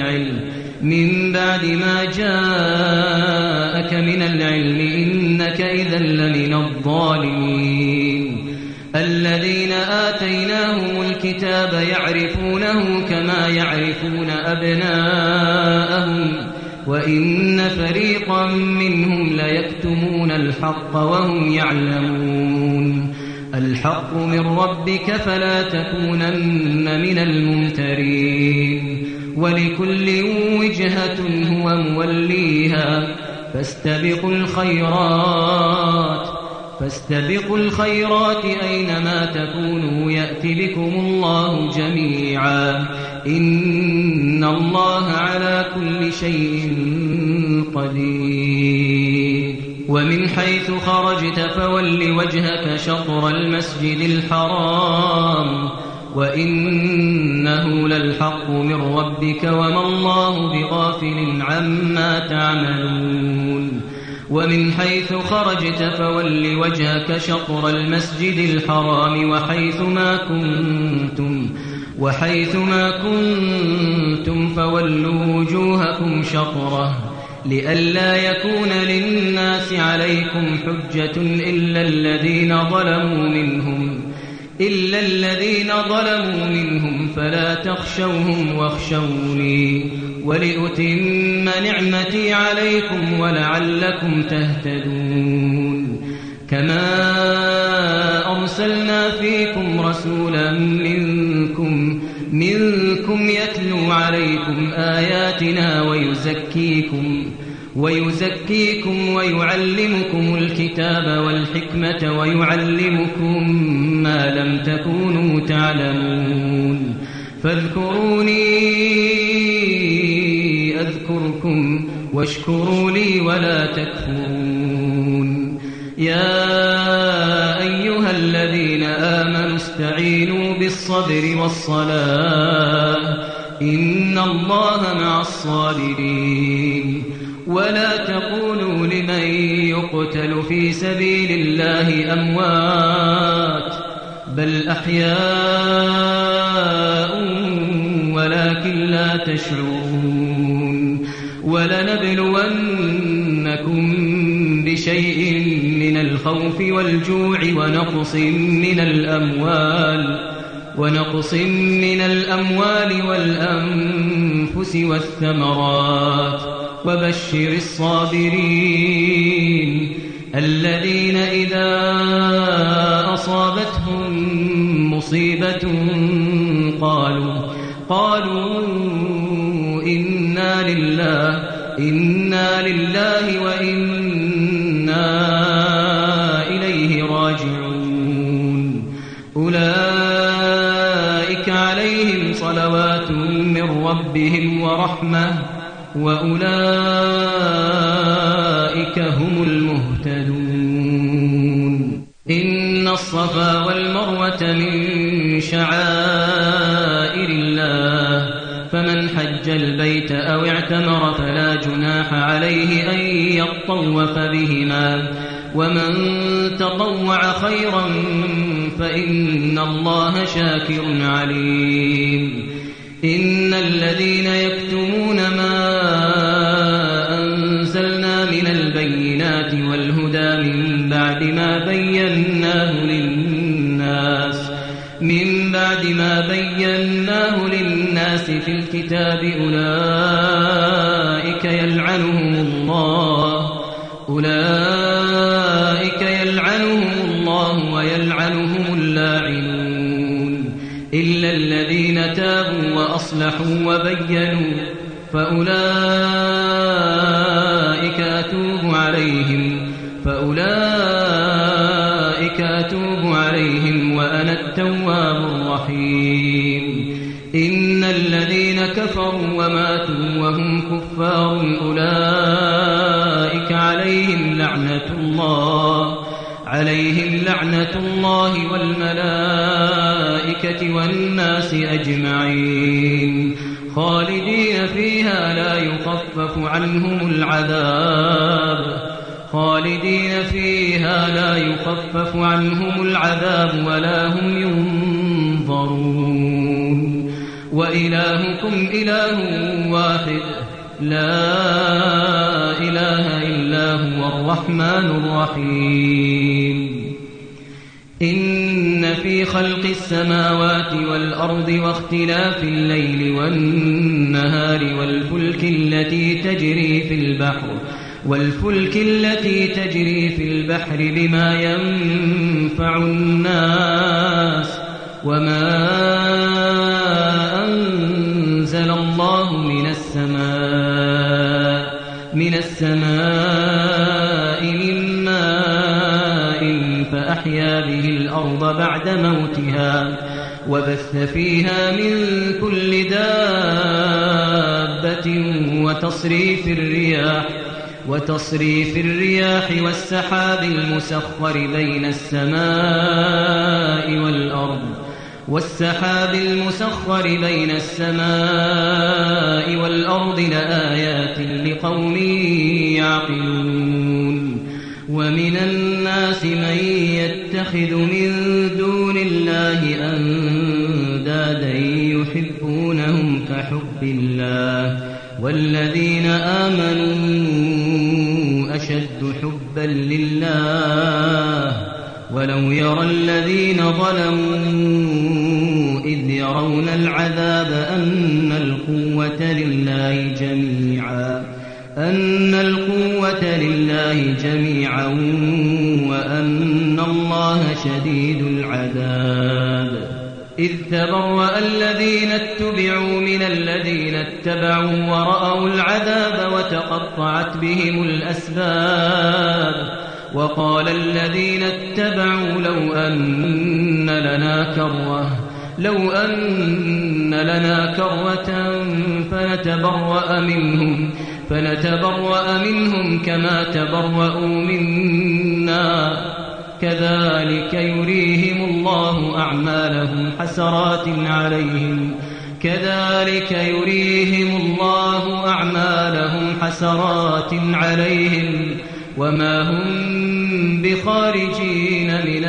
من العلم إنك إذا لمن الظالمين. الذين آتيناهم الكتاب يعرفونه كما يعرفون أبناءهم وإن فريقا منهم ليكتمون الحق وهم يعلمون الحق من ربك فلا تكونن من الممترين ولكل وجهة هو موليها فاستبقوا الخيرات أينما تكونوا يأت بكم الله جميعا إن الله على كل شيء قدير ومن حيث خرجت فول وجهك شطر المسجد الحرام وإنه للحق من ربك وما الله بغافل عما تعملون ومن حيث خرجت فول وجهك شطر المسجد الحرام وحيث ما كنتم فولوا وجوهكم شطره لئلا يكون للناس عليكم حجة إلا الذين ظلموا منهم فلا تخشوهم واخشوني ولأتم نعمتي عليكم ولعلكم تهتدون كما أرسلنا فيكم رسولا منكم يتلو عليكم آياتنا ويزكيكم ويعلمكم الكتاب والحكمة ويعلمكم ما لم تكونوا تعلمون فاذكروني أذكركم واشكروا لي ولا تكفرون يا أيها الذين آمنوا استعينوا بالصبر والصلاة إن الله مع الصابرين ولا تقولوا لمن يقتل في سبيل الله أموات بل أحياء ولكن لا تشعرون ولنبلونكم بشيء من الخوف والجوع ونقص من الأموال والأنفس والثمرات وبشر الصابرين الذين إذا أصابتهم مصيبة قالوا إنا لله وإنا إليه راجعون أولئك عليهم صلوات من ربهم ورحمة وأولئك هم المهتدون إن الصفا والمروة من شعائر الله فمن حج البيت أو اعتمر فلا جناح عليه أن يطوف بهما ومن تطوع خيرا فإن الله شاكر عليم إن الذين يكتمون ما أنزلنا من البينات والهدى من بعد ما بيناه للناس في الكتاب أولئك يلعنهم الله ويلعنهم اللاعنون إلا الذين تابوا وأصلحوا وبينوا فأولئك أتوب عليهم وأنا التواب الرحيم إن الذين كفروا وماتوا وهم كفار أولئك عليهم لعنة الله والملائكة والناس أجمعين خالدين فيها لا يخفف عنهم العذاب ولا هم ينظرون وإلهكم إله واحد لا إله إلا هو الرحمن الرحيم إن في خلق السماوات والأرض واختلاف الليل والنهار والفلك التي تجري في البحر بما ينفع الناس وما أنزل الله من السماء من ماء فأحيا به الأرض بعد موتها وبث فيها من كل دابة وتصريف الرياح والسحاب المسخر بين السماء والأرض لآيات لقوم يعقلون ومن الناس من يتخذ من دون الله أندادا يحبونهم كحب الله والذين آمنوا أشد حبا لله ولو يرى الذين ظلموا إذ يرون العذاب أن القوة لله جميعا وأن الله شديد العذاب إذ تبرأ الذين اتبعوا من الذين اتبعوا ورأوا العذاب وتقطعت بهم الأسباب وقال الذين اتبعوا لو أن لنا كرة فنتبرأ منهم كما تبرأوا منا كذلك يريهم الله أعمالهم حسرات عليهم وما هم بخارجين من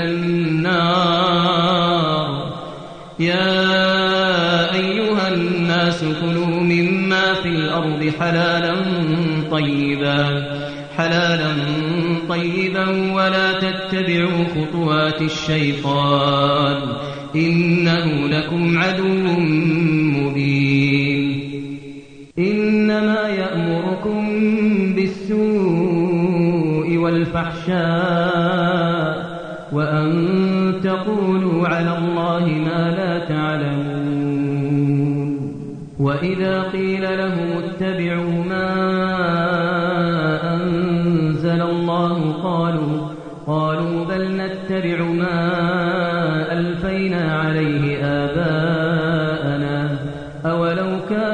النار يا أيها الناس كلوا مما في الأرض حلالا طيبا ولا تتبعوا خطوات الشيطان إنه لكم عدو مبين إنما يأمركم بالسوء والفحشاء وأن تقولوا على الله ما لا تعلمون وإذا قيل لهم اتبعوا ما أنزل الله قالوا بل نتبع ما ألفينا عليه آباءنا أولو كان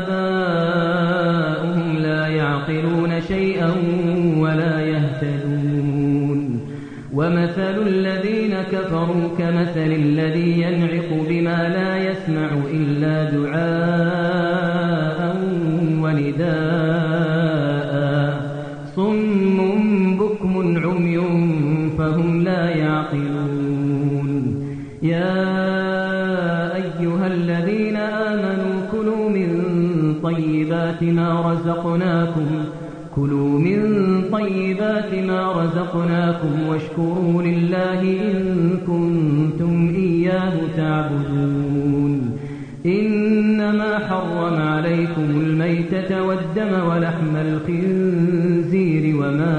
آباؤهم لا يعقلون شيئا ولا يهتدون ومثل الذين كفروا كمثل الذي ينعق بما لا يسمع إلا دعاء ونداء صم بكم عمي فهم لا يعقلون يا أيها الذين آمنوا كلوا من طيبات ما رزقناكم واشكروا لله إن كنتم إياه تعبدون إنما حرم عليكم الميتة والدم ولحم الخنزير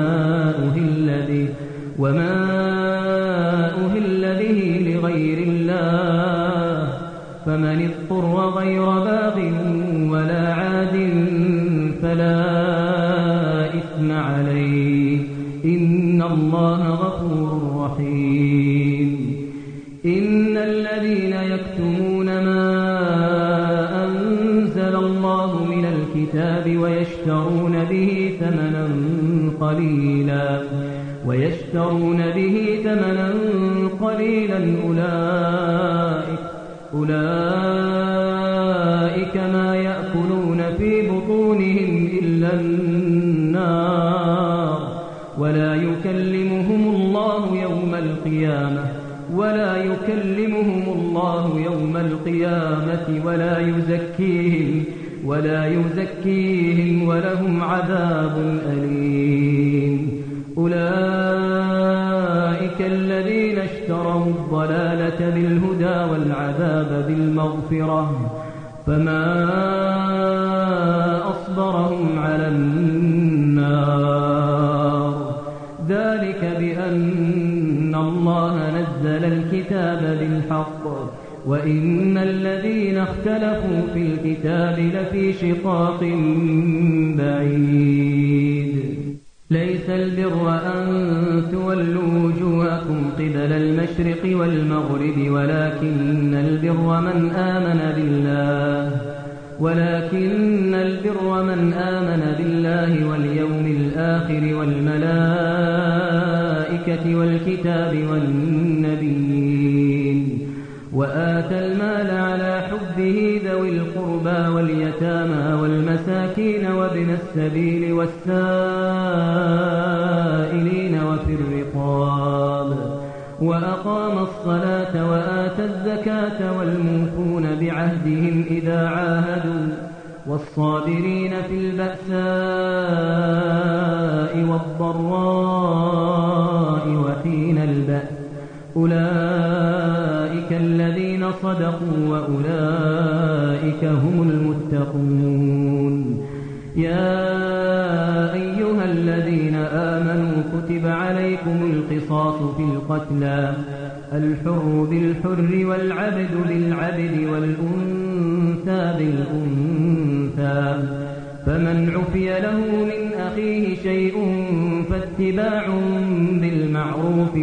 وما أهل به لغير الله فمن اضطر غير باغ ولا عاد فلا إثم عليه إن الله غفور رحيم إن الذين يكتمون ما أنزل الله من الكتاب ويشترون به ثمنا قليلا أولئك ما يأكلون في بطونهم إلا النار ولا يكلمهم الله يوم القيامة ولا يزكيهم ولهم عذاب أليم أولئك الذين اشتروا الضلالة بالهدى والعذاب بالمغفرة فما أصبرهم على النار ذلك بأن الله نزل الكتاب بالحق وإن الذين اختلفوا في الكتاب لفي شقاق بعيد ليس البر أن تولوا وجوهكم قبل المشرق والمغرب ولكن البر من آمن بالله واليوم الآخر والملائكة والكتاب والنبيين وآتى المال على حبه ذوي القربى واليتامى والمساكين وابن السبيل والسائلين وفي الرقاب وأقام الصلاة وآتى الزكاة والموفون بعهدهم إذا عاهدوا والصابرين في البأساء والضراء وحين البأس أولئك الذين صدقوا وأولئك هم المتقون يا أيها الذين آمنوا كتب عليكم القصاص في القتلى الحر بالحر والعبد بالعبد والأنثى بالأنثى فمن عفي له من أخيه شيء فاتباع بالمعروف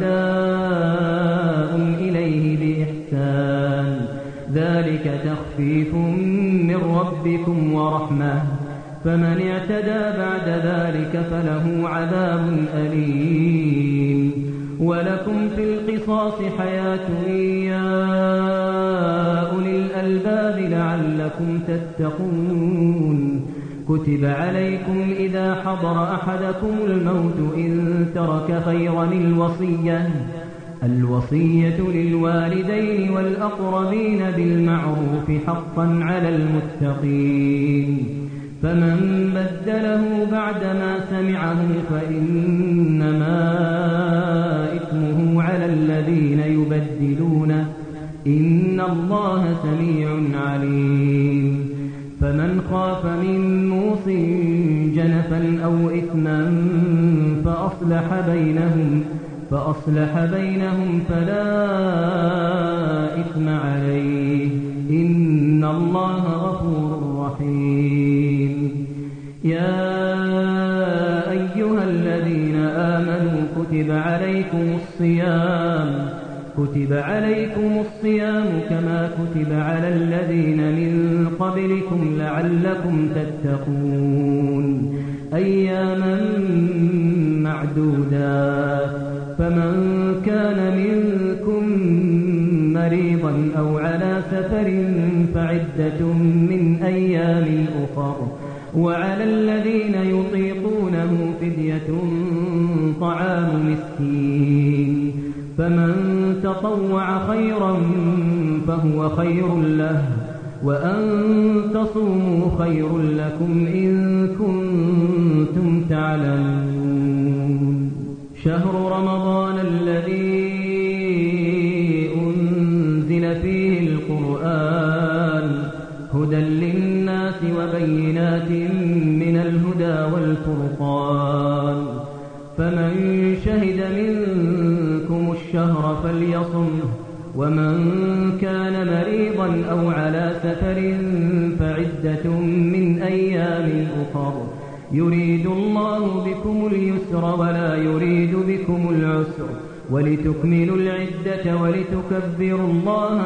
وأداء إليه بإحسان ذلك تخفيف من ربكم ورحمة فمن اعتدى بعد ذلك فله عذاب أليم ولكم في القصاص حياة يا أولي الألباب لعلكم تتقون كتب عليكم إذا حضر أحدكم الموت إن ترك خيرا الوصية للوالدين والأقربين بالمعروف حقا على المتقين فمن بدله بعدما سمعه فإنما إثمه على الذين يبدلونه إن الله سميع عليم فمن خاف من موص جنفا أو إثما فأصلح بينهم فلا إثم عليه إن الله غفور رحيم يا أيها الذين آمنوا كتب عليكم الصيام كما كتب على الذين من قبلكم لعلكم تتقون أياما معدودات فمن كان منكم مريضا أو على سفر فعدة من أيام أخر وعلى الذين يطيقونه فدية طعام مسكين فمن تطوع خيرا فهو خير له وأن تصوموا خير لكم إن كنتم تعلمون شهر رمضان الذي أنزل فيه القرآن هدى للناس وبينات من الهدى والفرقان فمن شهد منكم الشهر فليصمه ومن كان مريضا أو على سفر فعدة من أيام أخر يريد الله بكم اليسر ولا يريد بكم العسر ولتكملوا العدة ولتكبروا الله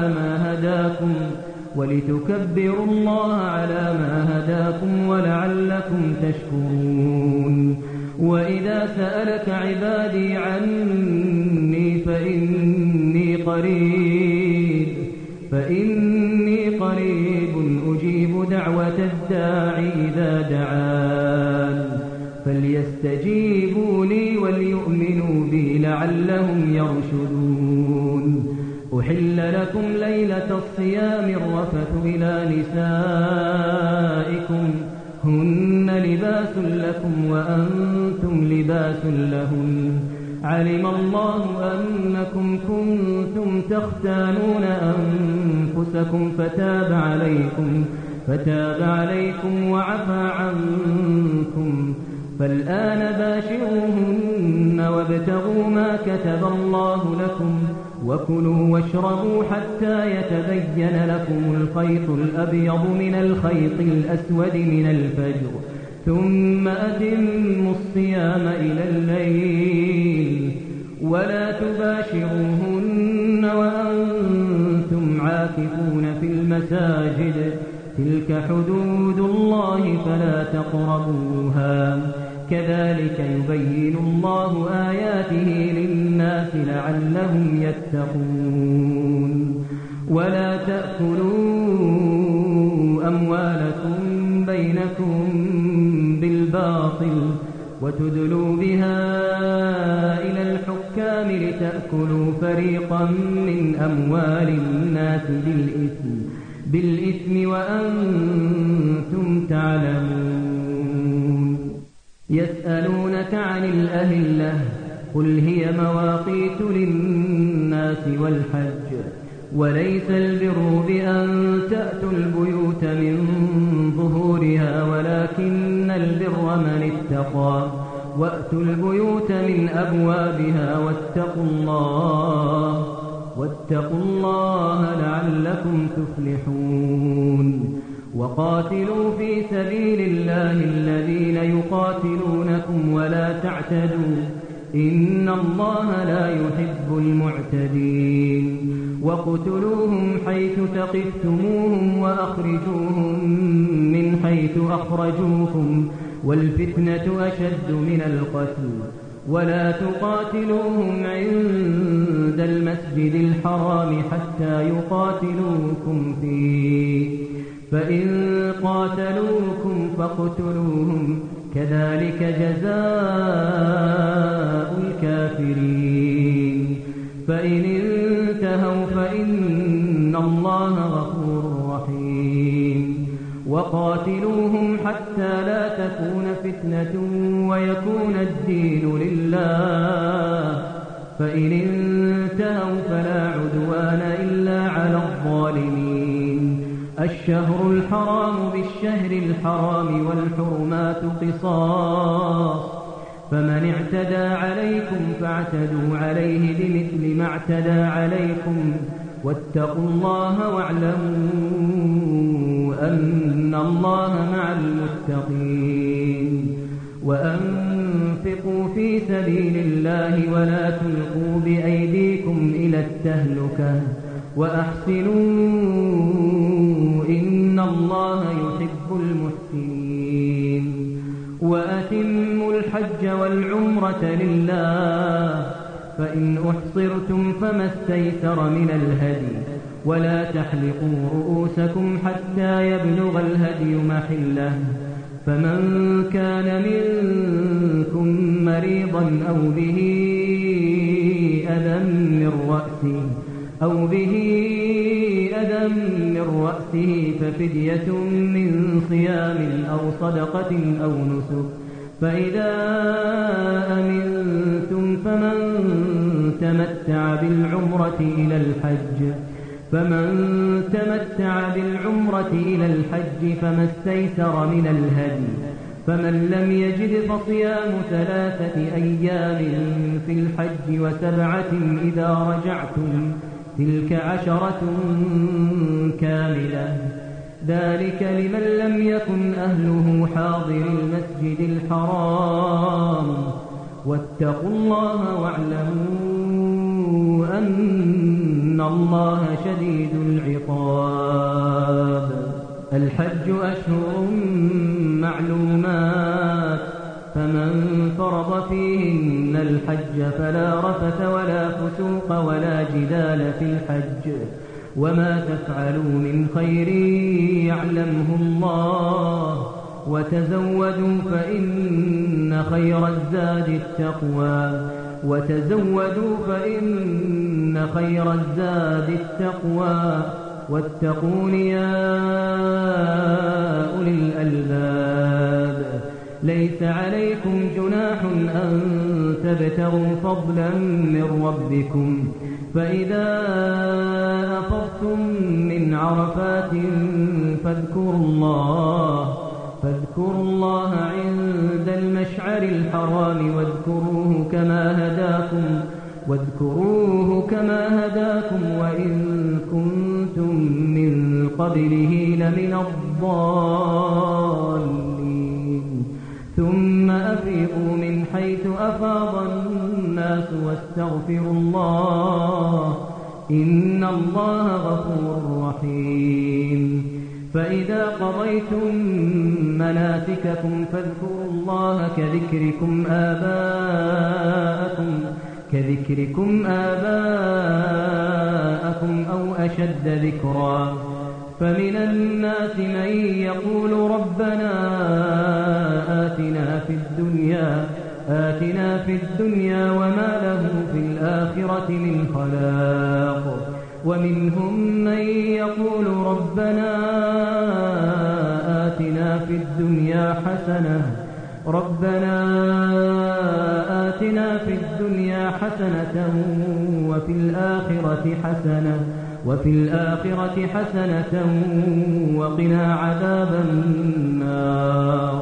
على ما هداكم ولعلكم تشكرون وإذا سألك عبادي عني فإني قريب أجيب دعوة الداع إذا دعان فليستجيبوا لي وليؤمنوا بي لعلهم يرشدون أحل لكم ليلة الصيام الرفث إلى نسائكم هن لباس لكم وأنتم لباس لهن علم الله أنكم كنتم تختانون أنفسكم فتاب عليكم وعفى عنكم، فالآن باشروهن وابتغوا ما كتب الله لكم، وكلوا واشربوا حتى يتبين لكم الخيط الأبيض من الخيط الأسود من الفجر، ثم أتموا الصيام إلى الليل، ولا تباشروهن وأنتم عاكفون في المساجد، تلك حدود الله فلا تقربوها، كذلك يبين الله آياته للناس لعلهم يتقون. ولا تأكلوا أموالكم بينكم بالباطل وتدلوا بها إلى الحكام لتأكلوا فريقا من أموال الناس بالإثم وأنتم تعلمون. يسألونك عن الأهلة قل هي مواقيت للناس والحج، وليس البر بأن تأتوا البيوت من ظهورها ولكن البر من اتقى، وأتوا البيوت من أبوابها واتقوا الله لعلكم تفلحون. وقاتلوا في سبيل الله الذين يقاتلونكم ولا تعتدوا إن الله لا يحب المعتدين. وقتلوهم حيث ثقفتموهم وأخرجوهم من حيث أخرجوكم والفتنة أشد من القتل، ولا تقاتلوهم عند المسجد الحرام حتى يقاتلوكم فيه، فإن قاتلوكم فاقتلوهم، كذلك جزاء الكافرين. فإن انتهوا فإن الله غفور رحيم. وقاتلوهم حتى لا تكون فتنة ويكون الدين لله، فإن انتهوا فلا عدوان إلا على الظالمين. الشهر الحرام بالشهر الحرام والحرمات قصاص، فمن اعتدى عليكم فاعتدوا عليه بمثل ما اعتدى عليكم، واتقوا الله واعلموا أن الله مع المتقين. وأنفقوا في سبيل الله ولا تلقوا بأيديكم إلى التهلكة وأحسنوا إن الله يحب المحسنين. وأتموا الحج والعمرة لله، فإن أحصرتم فما استيسر من الهدي، ولا تحلقوا رؤوسكم حتى يبلغ الهدي محله، فمن كان منكم مريضا أو به أذى من رأسه ففدية من صيام أو صدقة أو نسك، فإذا أمنتم فمن تمتع بالعمرة إلى الحج فما استيسر من الهدي، فمن لم يجد فصيام 3 أيام في الحج و7 إذا رجعتم، تلك 10 كاملة، ذلك لمن لم يكن أهله حاضر المسجد الحرام. واتقوا الله واعلموا أن الله شديد العقاب. الحج أشهر معلومات، فمن فرض فيهن الحج فلا رفث ولا فسوق ولا جدال في الحج، وما تفعلوا من خير يعلمه الله، وتزودوا فإن خير الزاد التقوى، واتقون يا أولي الألباب. ليس عليكم جناح أن تبتغوا فضلا من ربكم فإذا أفضتم من عرفات فاذكروا الله عند المشعر الحرام واذكروه كما هداكم وإن كنتم من قبله لمن الضالين ثم أفيقوا من حيث أفاض الناس واستغفروا الله إن الله غفور رحيم فإذا قضيتم مناسككم فاذكروا الله كذكركم آباءكم أو أشد ذكرا فمن الناس من يقول ربنا آتنا في الدنيا وما له في الآخرة من خلاق ومنهم من يقول ربنا آتنا في الدنيا حسنة وفي الآخرة حسنة وقنا عذاب النار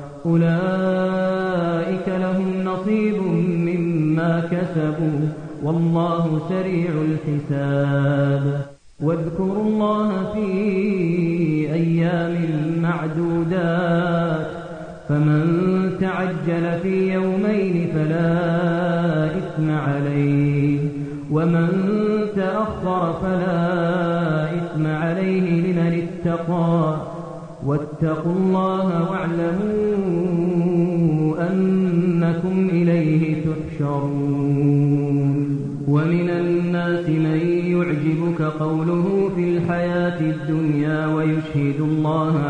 أولئك لهم نصيب مما كسبوا والله سريع الحساب واذكروا الله في أيام معدودات فمن تعجل في يومين فلا إثم عليه ومن تأخر فلا إثم عليه لمن اتقى واتقوا الله واعلموا أنكم إليه تحشرون ومن الناس من يعجبك قوله في الحياة الدنيا ويشهد الله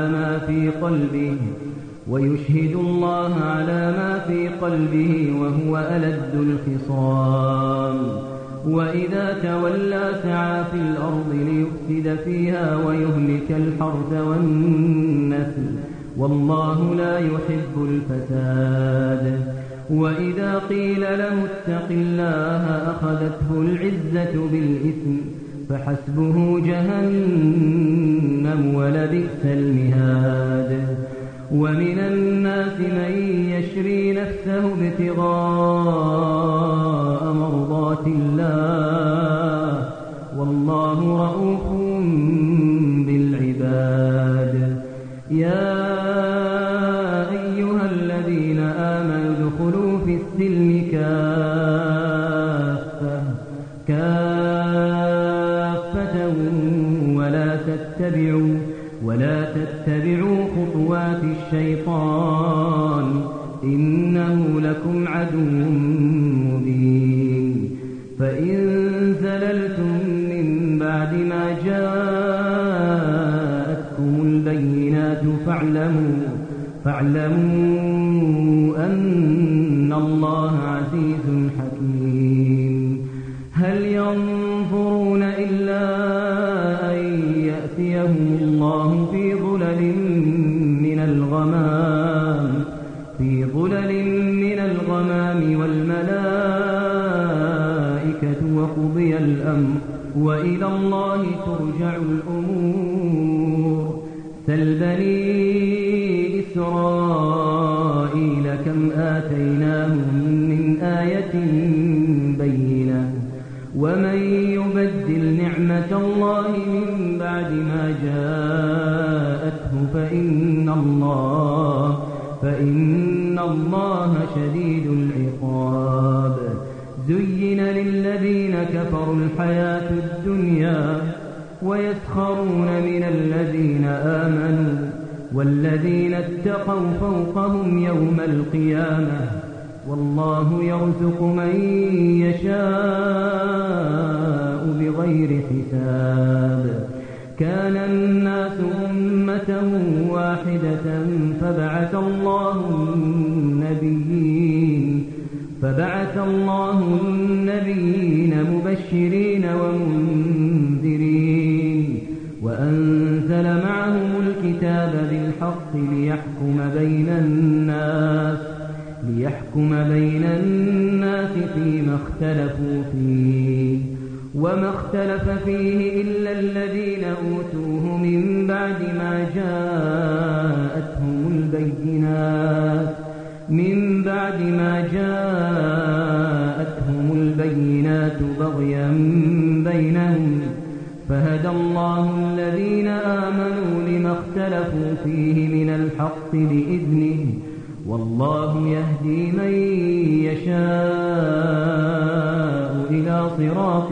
على ما في قلبه وهو ألد الخصام وإذا تولى سعى في الأرض ليفسد فيها ويهلك الحرث والنسل والله لا يحب الفساد وإذا قيل له اتق الله أخذته العزة بالإثم فحسبه جهنم ولبئس المهاد ومن الناس من يشري نفسه ابتغاء مرضات الله والله رؤوف بالعباد يا أيها الذين آمنوا ادخلوا في السلم كافة ولا تتبعوا خطوات الشيطان إنه لكم عدو مبين فإن زللتم من بعد ما جاءتكم البينات فاعلموا أن الله عزيز حكيم هل ينظرون إلا أن يأتيهم الله في ظلل من الغمام والملائكة وقضي الأمر وإلى الله ترجع الأمور سل بني إسرائيل كم آتيناهم من آية بينة ومن يبدل نعمة الله من بعد ما جاءته فإن الله شديد العقاب زين للذين كفروا الحياة الدنيا ويسخرون من الذين آمنوا والذين اتقوا فوقهم يوم القيامة والله يرزق من يشاء بغير حساب كان الناس أمة واحدة فبعث الله النبيين مبشرين ومنذرين وأنزل معهم الكتاب بالحق ليحكم بين الناس فيما اختلفوا فيه وما اختلف فيه إلا الذين أوتوه من بعد ما جاءتهم البينات بغيا بينهم فهدى الله الذين آمنوا لما اختلفوا فيه من الحق بإذنه والله يهدي من يشاء إلى صراط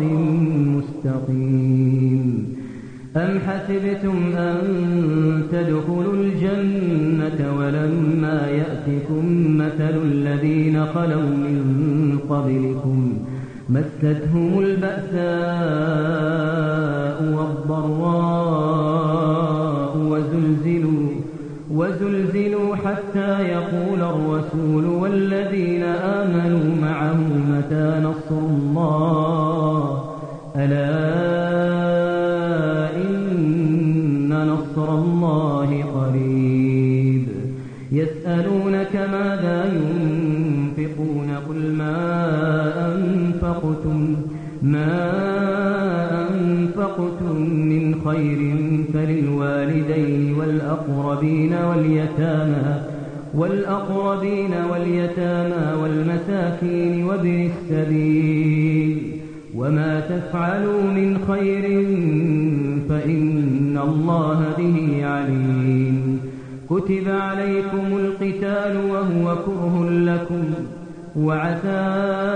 مستقيم أم حسبتم أن تدخلوا الجنة ولما يأتكم مثل الذين خلوا من قبلكم مستهم البأساء والضراء وزلزلوا حتى يقول الرسول والذين آمنوا معه متى نصر الله ألا إن نصر الله قريب يسألونك ماذا ينفقون قل ما أنفقتم من خير فللوالدين والأقربين واليتامى والمساكين وابن السبيل وما تفعلوا من خير فإن الله به عليم كتب عليكم القتال وهو كره لكم وعسى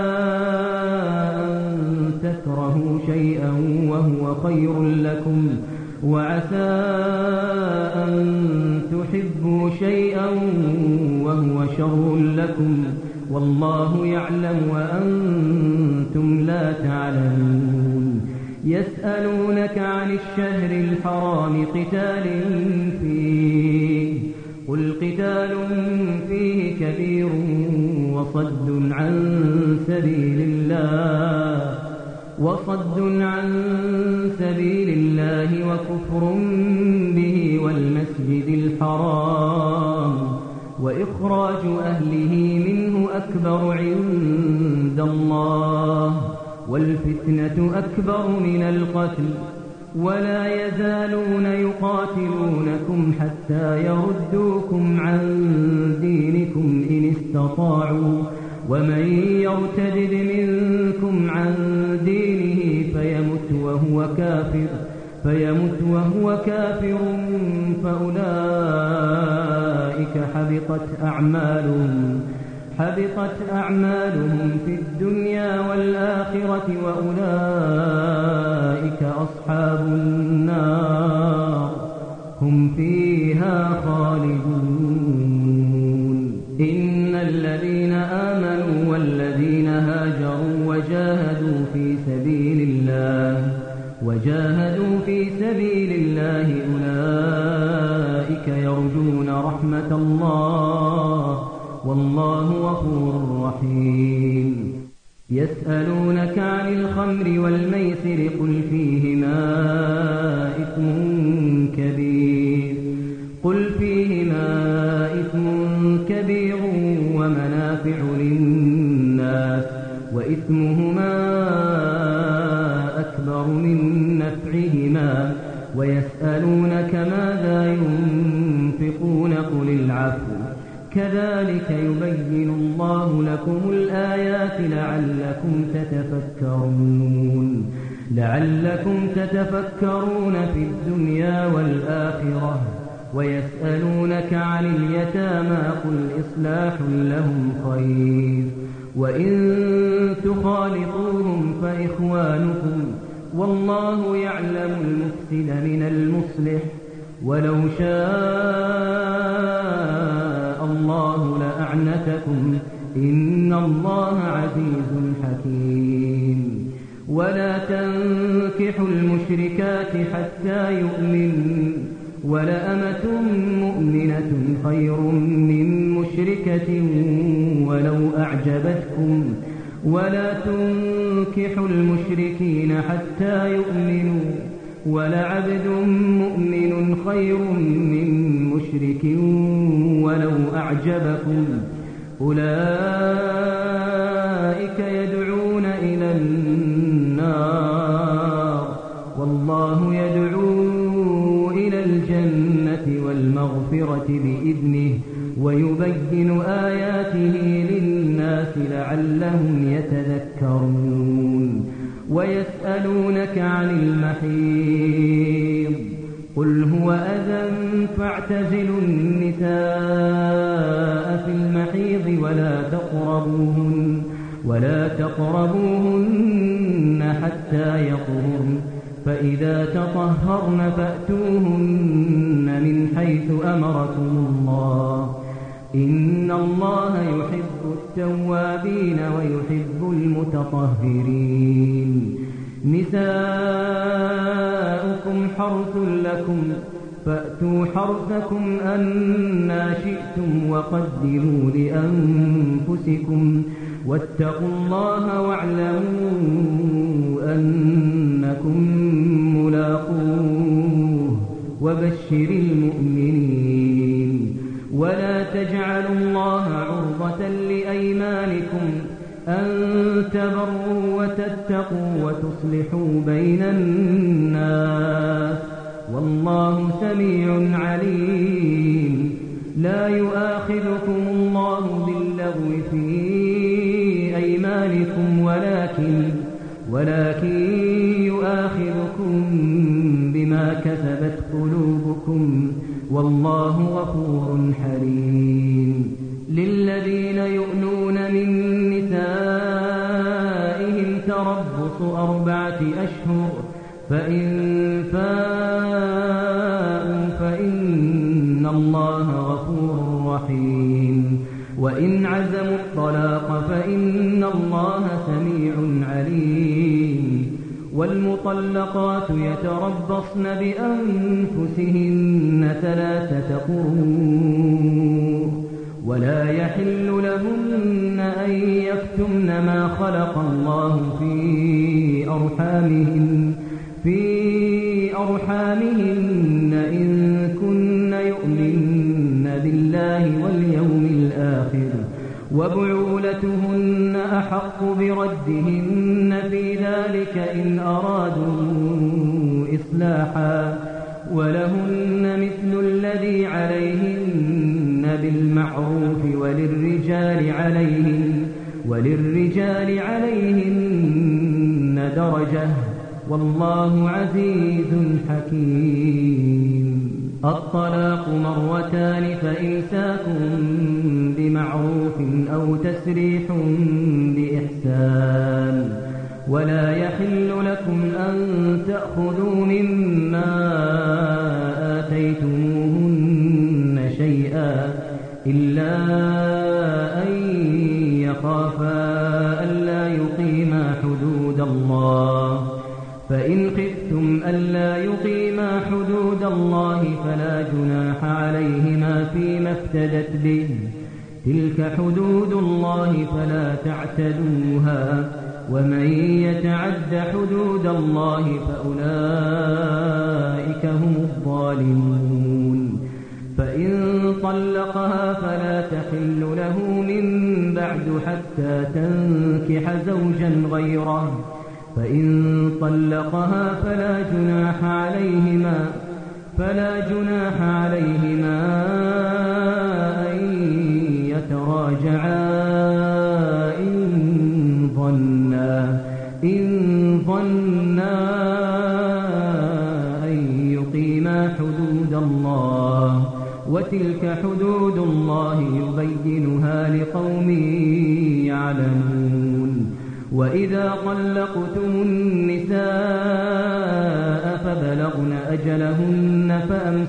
أن تكرهوا شيئا وهو خير لكم وعسى أن تحبوا شيئا وهو شر لكم والله يعلم وأنتم لا تعلمون يسألونك عن الشهر الحرام قتال فيه قل قتال فيه كبير وصد عن سبيل الله وكفر به والمسجد الحرام وإخراج أهله منه أكبر عند الله والفتنة أكبر من القتل ولا يزالون يقاتلونكم حتى يردوكم عن دينكم إن استطاعوا ومن يرتد منكم عن دينه فيمت وهو كافر فأولئك حبطت أعمالهم في الدنيا والآخرة وأولئك أصحاب النار هم فيها خالدون إن الذين آمنوا والذين هاجروا وجاهدوا في سبيل الله أولئك يرجون رحمة الله والله غفور رحيم يسألونك عن الخمر والميسر قل فيهما إثم كبير ومنافع للناس وإثمهما أكبر من نفعهما ويسألونك ماذا ينفقون قل العفو كذلك يبين الله لكم الآيات لعلكم تتفكرون في الدنيا والآخرة ويسألونك عن اليتامى قل إصلاح لهم خير وإن تخالطوهم فإخوانكم والله يعلم المفسد من المصلح ولو شاء الله لأعنتكم إن الله عزيز حكيم ولا تنكحوا المشركات حتى يؤمنوا ولأمة مؤمنة خير من مشركة ولو أعجبتكم ولا تنكحوا المشركين حتى يؤمنوا ولعبد مؤمن خير من مشرك ولو أعجبكم أولئك يدعون إلى النار والله يدعو إلى الجنة والمغفرة بإذنه ويبين آياته للناس لعلهم يتذكرون ويسألونك عن المحيض قل هو أذى فاعتزلوا النساء في المحيض ولا تقربوهن حتى يطهرن فإذا تطهرن فأتوهن من حيث أمركم الله إن الله يحب التوابين ويحب المتطهرين نساؤكم حرث لكم فأتوا حرثكم أنى شئتم وقدموا لأنفسكم واتقوا الله واعلموا أنكم ملاقوه وبشر المؤمنين ولا تجعلوا الله عرضة لأيمانكم أن تبروا وتتقوا وتصلحوا بين الناس والله سميع عليم لا يؤاخذكم الله باللغو في أيمانكم ولكن يؤاخذكم بما كسبت قلوبكم والله غفور حليم للذين يؤلون من نسائهم تربص 4 أشهر فإن فاءوا فإن الله غفور رحيم وإن عزموا الطلاق فإن الله سميع عليم والمطلقات يتربصن بأنفسهن 3 قروء ولا يحل لهن أن يكتمن ما خلق الله في أرحامهن إن كن يؤمن بالله واليوم الآخر وبعولتهن أحق بردهن في ذلك إن أرادوا إصلاحا ولهن مثل الذي عليهن بالمعروف وللرجال عليهن درجة والله عزيز حكيم الطلاق 2 فإمساك بمعروف أو تسريح بإحسان ولا يحل لكم أن تأخذوا مما آتيتموهن شيئا إلا أن يخافا ألا يقيما حدود الله فإن خفتم ألا يقيما حدود الله فلا جناح عليهما فيما افتدت به تلك حدود الله فلا تعتدوها ومن يتعد حدود الله فأولئك هم الظالمون فإن طلقها فلا تحل له من بعد حتى تنكح زوجا غيره فإن طلقها فلا جناح عليهما أن يتراجعا إن ظنا أن يقيما حدود الله وتلك حدود الله يبينها لقوم يعلمون وإذا طلقتم النساء فبلغن أجلهن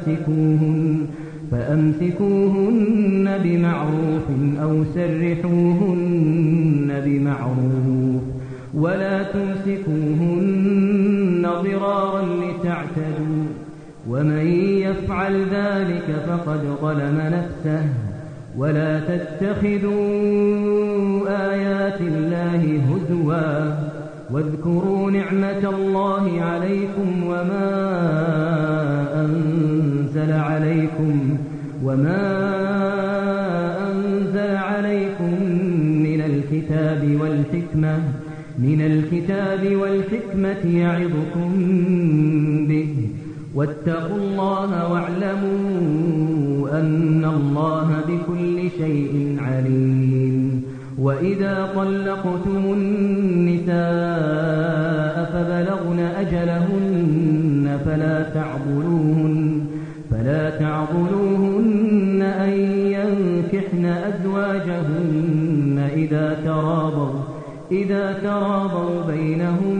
فأمسكوهن بمعروف أو سرحوهن بمعروف ولا تمسكوهن ضرارا لتعتدوا ومن يفعل ذلك فقد ظلم نفسه ولا تتخذوا آيات الله هزوا واذكروا نعمة الله عليكم وما أنزل عليكم الكتاب والحكمة يعظكم به واتقوا الله واعلموا أن الله بكل شيء عليم. وإذا طلقتم النساء فبلغن أجلهن فلا تعضلوهن أن ينكحن أزواجهن إذا تراضوا بينهم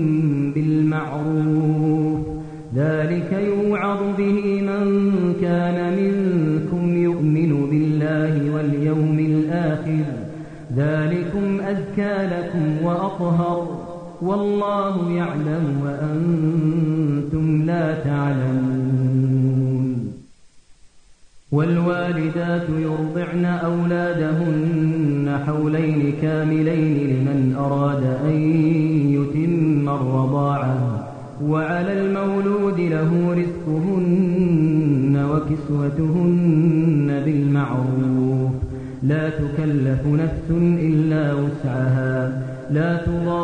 بالمعروف، ذلك يوعظ به من كان منكم يؤمن بالله واليوم الآخر، ذلكم أزكى لكم وأطهر، والله يعلم وأنتم لا تعلمون. والوالدات يرضعن أولادهن حولين كاملين لمن أراد أن يتم الرضاعة، وعلى المولود له رزقهن وكسوتهن بالمعروف، لا تكلف نفس إلا وسعها، لا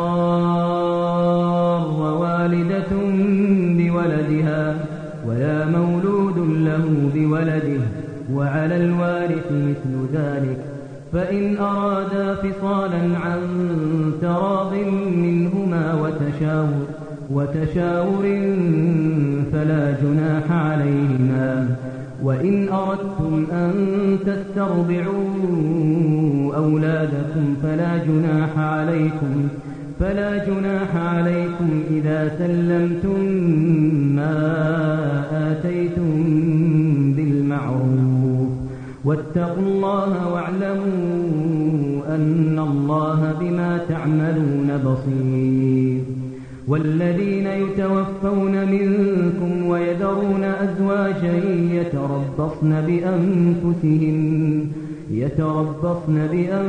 تضار والدة بولدها ولا مولود له بولده، وعلى الوارث مثل ذلك، فإن أرادا فصالا عن تراض منهما وتشاور فلا جناح عليهما. وإن أردتم أن تسترضعوا أولادكم فلا جناح عليكم إذا سلمتم ما آتيتم بالمعروف، واتقوا الله واعلموا أن الله بما تعملون بصير. والذين يتوفون منكم ويذرون أزواجا يتربصن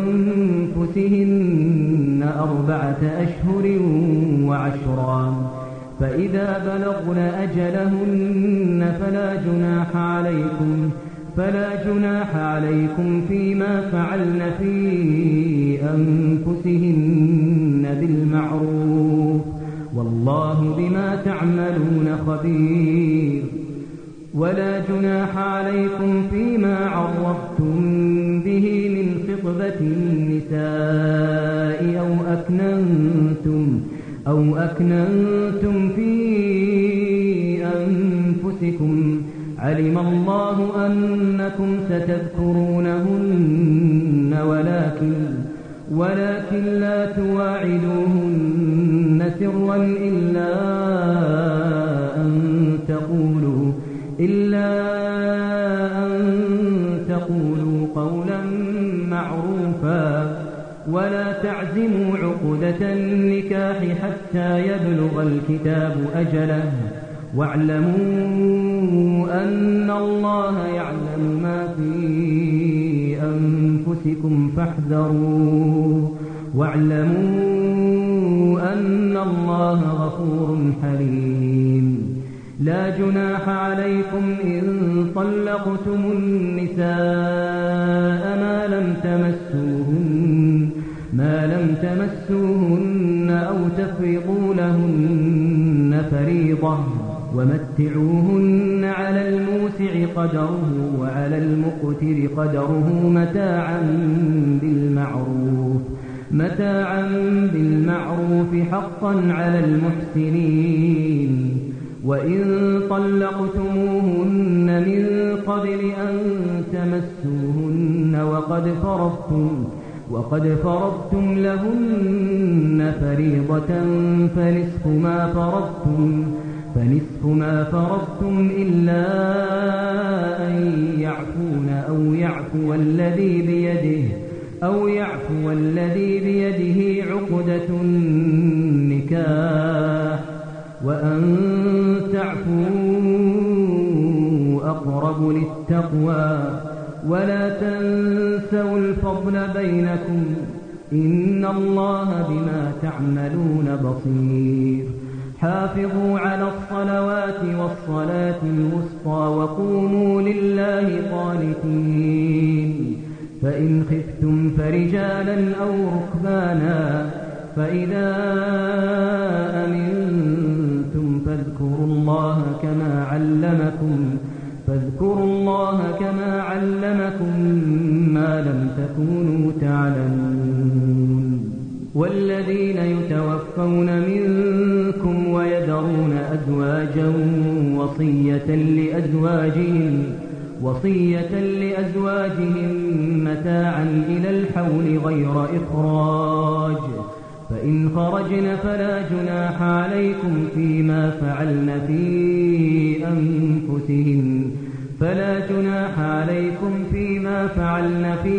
بأنفسهن 4 أشهر و10، فإذا بلغن أجلهن فلا جناح عليكم فيما فعلن في أنفسهن بالمعروف، والله بما تعملون خبير. ولا جناح عليكم فيما عرضتم به من خطبة النساء أو أكننتم في أنفسكم، علم الله أنكم ستذكرونهن ولكن لا تواعدوهن سرا إلا أن تقولوا قولا معروفا، ولا تعزموا عقدة النكاح حتى يبلغ الكتاب أجله، واعلموا أن الله يعلم ما في أنفسكم فاحذروه، واعلموا أن الله غفور حليم. لا جناح عليكم إن طلقتم النساء ما لم تمسوهن أو تفرضوا لهن فريضة، ومتعوهن على الموسع قدره وعلى المقتر قدره متاعا بالمعروف حقا على المحسنين. وإن طلقتموهن من قبل أن تمسوهن وقد فرضتم لهن فريضة فنصف ما فرضتم إلا أن يعفون أو يعفو الذي بيده عقدة النكاح، وأن تعفوا أقرب للتقوى، ولا تنسوا الفضل بينكم، إن الله بما تعملون بصير. حافظوا على الصلوات والصلاة الوسطى وقوموا لله قانتين، فإن خفتم فرجالا أو ركبانا فإذا أمنتم فاذكروا الله كما علمكم ما لم تكونوا تعلمون والذين يتوفون منكم ويذرون أزواجا وصية لأزواجهم متاعا إلى الحول غير إخراج فإن خرجن فلا جناح عليكم فيما فعلن في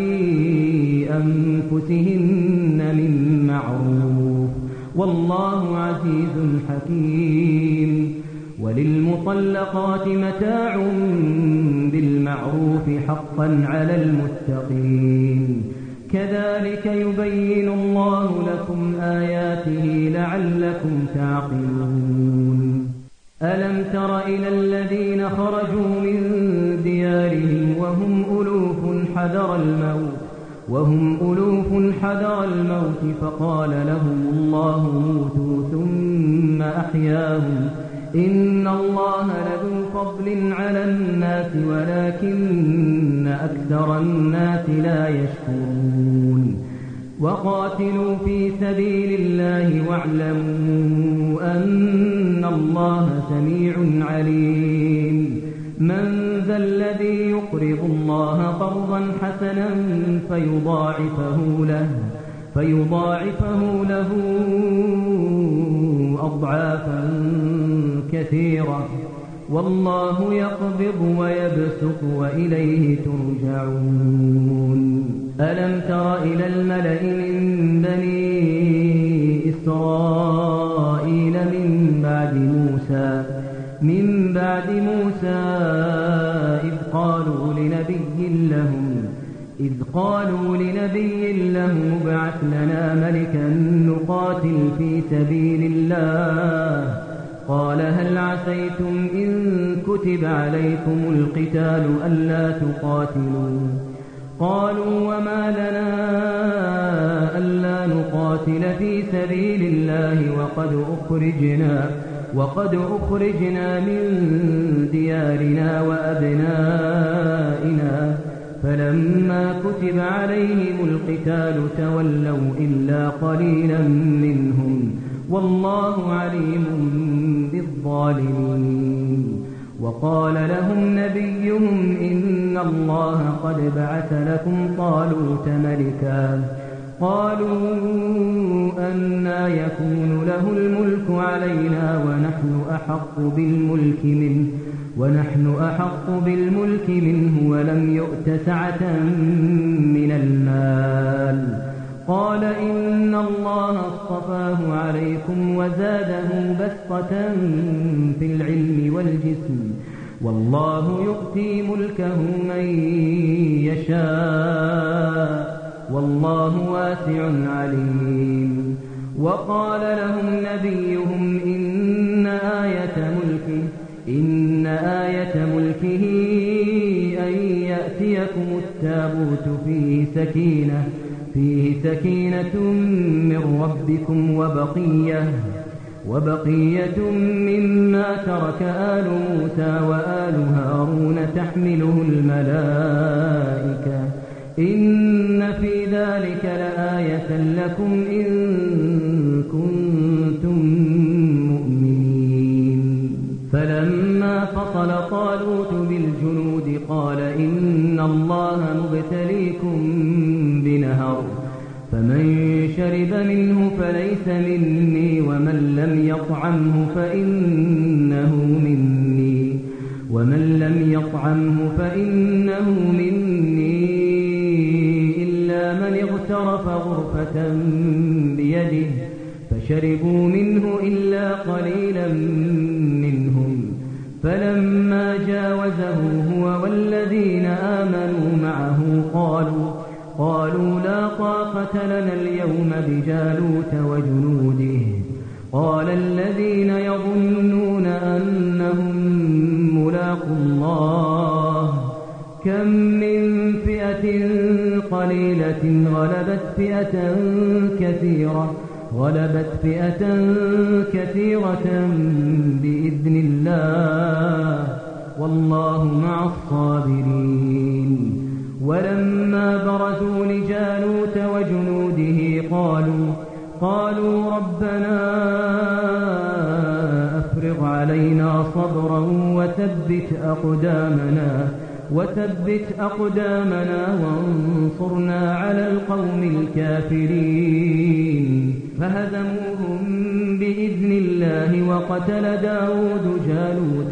أنفسهن من معروف والله عزيز حكيم وللمطلقات متاع بالمعروف حقا على المتقين كذلك يبين الله لكم آياته لعلكم تعقلون ألم تر إلى الذين خرجوا من ديارهم وهم ألوف حذر الموت فقال لهم الله موتوا ثم أحياهم إن الله لذو فضل على الناس ولكن أكثر الناس لا يشكرون وقاتلوا في سبيل الله واعلموا أن الله سميع عليم من ذا الذي يقرض الله قرضا حسنا فيضاعفه له أضعافا كثيرة والله يقبض ويبسط وإليه ترجعون ألم تر إلى الملأ من بني إسرائيل من بعد موسى إذ قالوا لنبي له ابعث لنا ملكا نقاتل في سبيل الله قال هل عسيتم إن كتب عليكم القتال ألا تقاتلوا قالوا وما لنا ألا نقاتل في سبيل الله وقد أخرجنا من ديارنا وأبنائنا فلما كتب عليهم القتال تولوا إلا قليلا منهم والله عليم بالظالمين وقال لهم نبيهم إن الله قد بعث لكم طالوت ملكا قالوا أنى يكون له الملك علينا ونحن أحق بالملك منه ولم يؤت سعة من المال قال إن الله اصطفاه عليكم وزاده بسطة في العلم والجسم والله يؤتي ملكه من يشاء والله واسع عليم وقال لهم نبيهم إن آية ملكه أن يأتيكم التابوت فيه سكينة من ربكم وبقية مما ترك آل موسى وآل هارون تحمله الملائكة إن في ذلك لآية لكم إن كنتم مؤمنين فلما فصل طالوت بالجنود قال إن الله مبتليكم بنهر فمن شرب منه فليس مني ومن لم يطعمه فإنه مني إلا من اغترف غرفة بيده فشربوا منه إلا قليلا منهم فلما جاوزه هو والذين آمنوا معه قالوا لا طاقة لنا اليوم بجالوت وجنوده قال الذين يظنون أنهم ملاقو الله كم من فئة قليلة غلبت فئة كثيرة بإذن الله والله مع الصابرين ولما برزوا لجالوت وجنوده قالوا ربنا أفرغ علينا صبرا وثبت أقدامنا وانصرنا على القوم الكافرين فهزموهم بإذن الله وقتل داود جالوت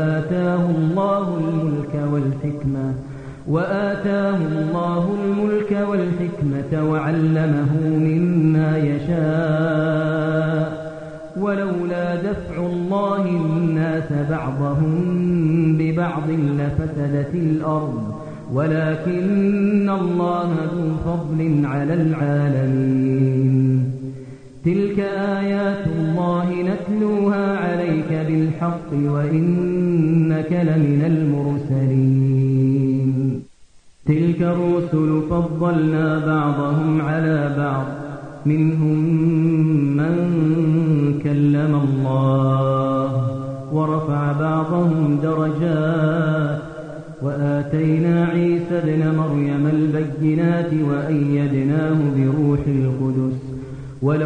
وآتاه الله الملك والحكمة وعلمه مما يشاء ولولا دفع الله الناس بعضهم ببعض لفسدت الأرض ولكن الله ذو فضل على العالمين تلك آيات الله نتلوها عليك بالحق وإنك لمن المرسلين تلك الرسل فضلنا بعضهم على بعض منهم من كلم الله ورفع بعضهم درجات وآتينا عيسى ابن مريم البينات وأيدناه بروح القدس ولو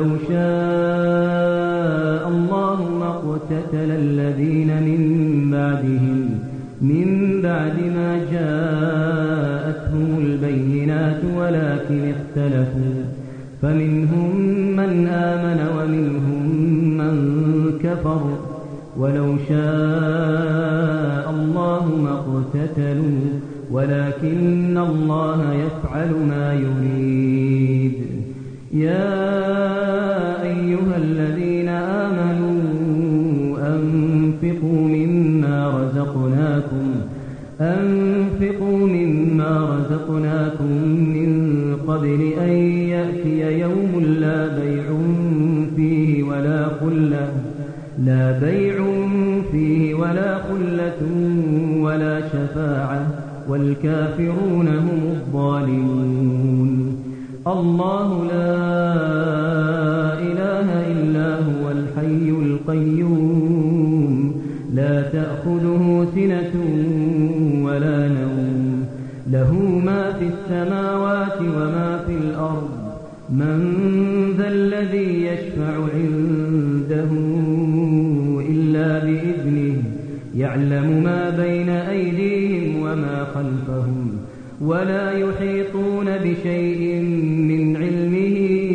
شاء الله ما اقتتل الذين من بعد ما جاءتهم البينات ولكن اختلفوا فمنهم من آمن ومنهم من كفر ولو شاء الله ما اقتتلوا ولكن الله يفعل ما يريد يا أيها الذين آمنوا أنفقوا مما رزقناكم من قبل أن يأتي يوم لا بيع فيه ولا خلة ولا شفاعة والكافرون هم الظالمون الله لا إله إلا هو الحي القيوم لا تأخذه سنة ولا نوم له ما في السماوات وما في الأرض من ذا الذي يشفع عنده إلا بإذنه يعلم ما بين أيديهم وما خلفهم ولا يحيطون بشيء من علمه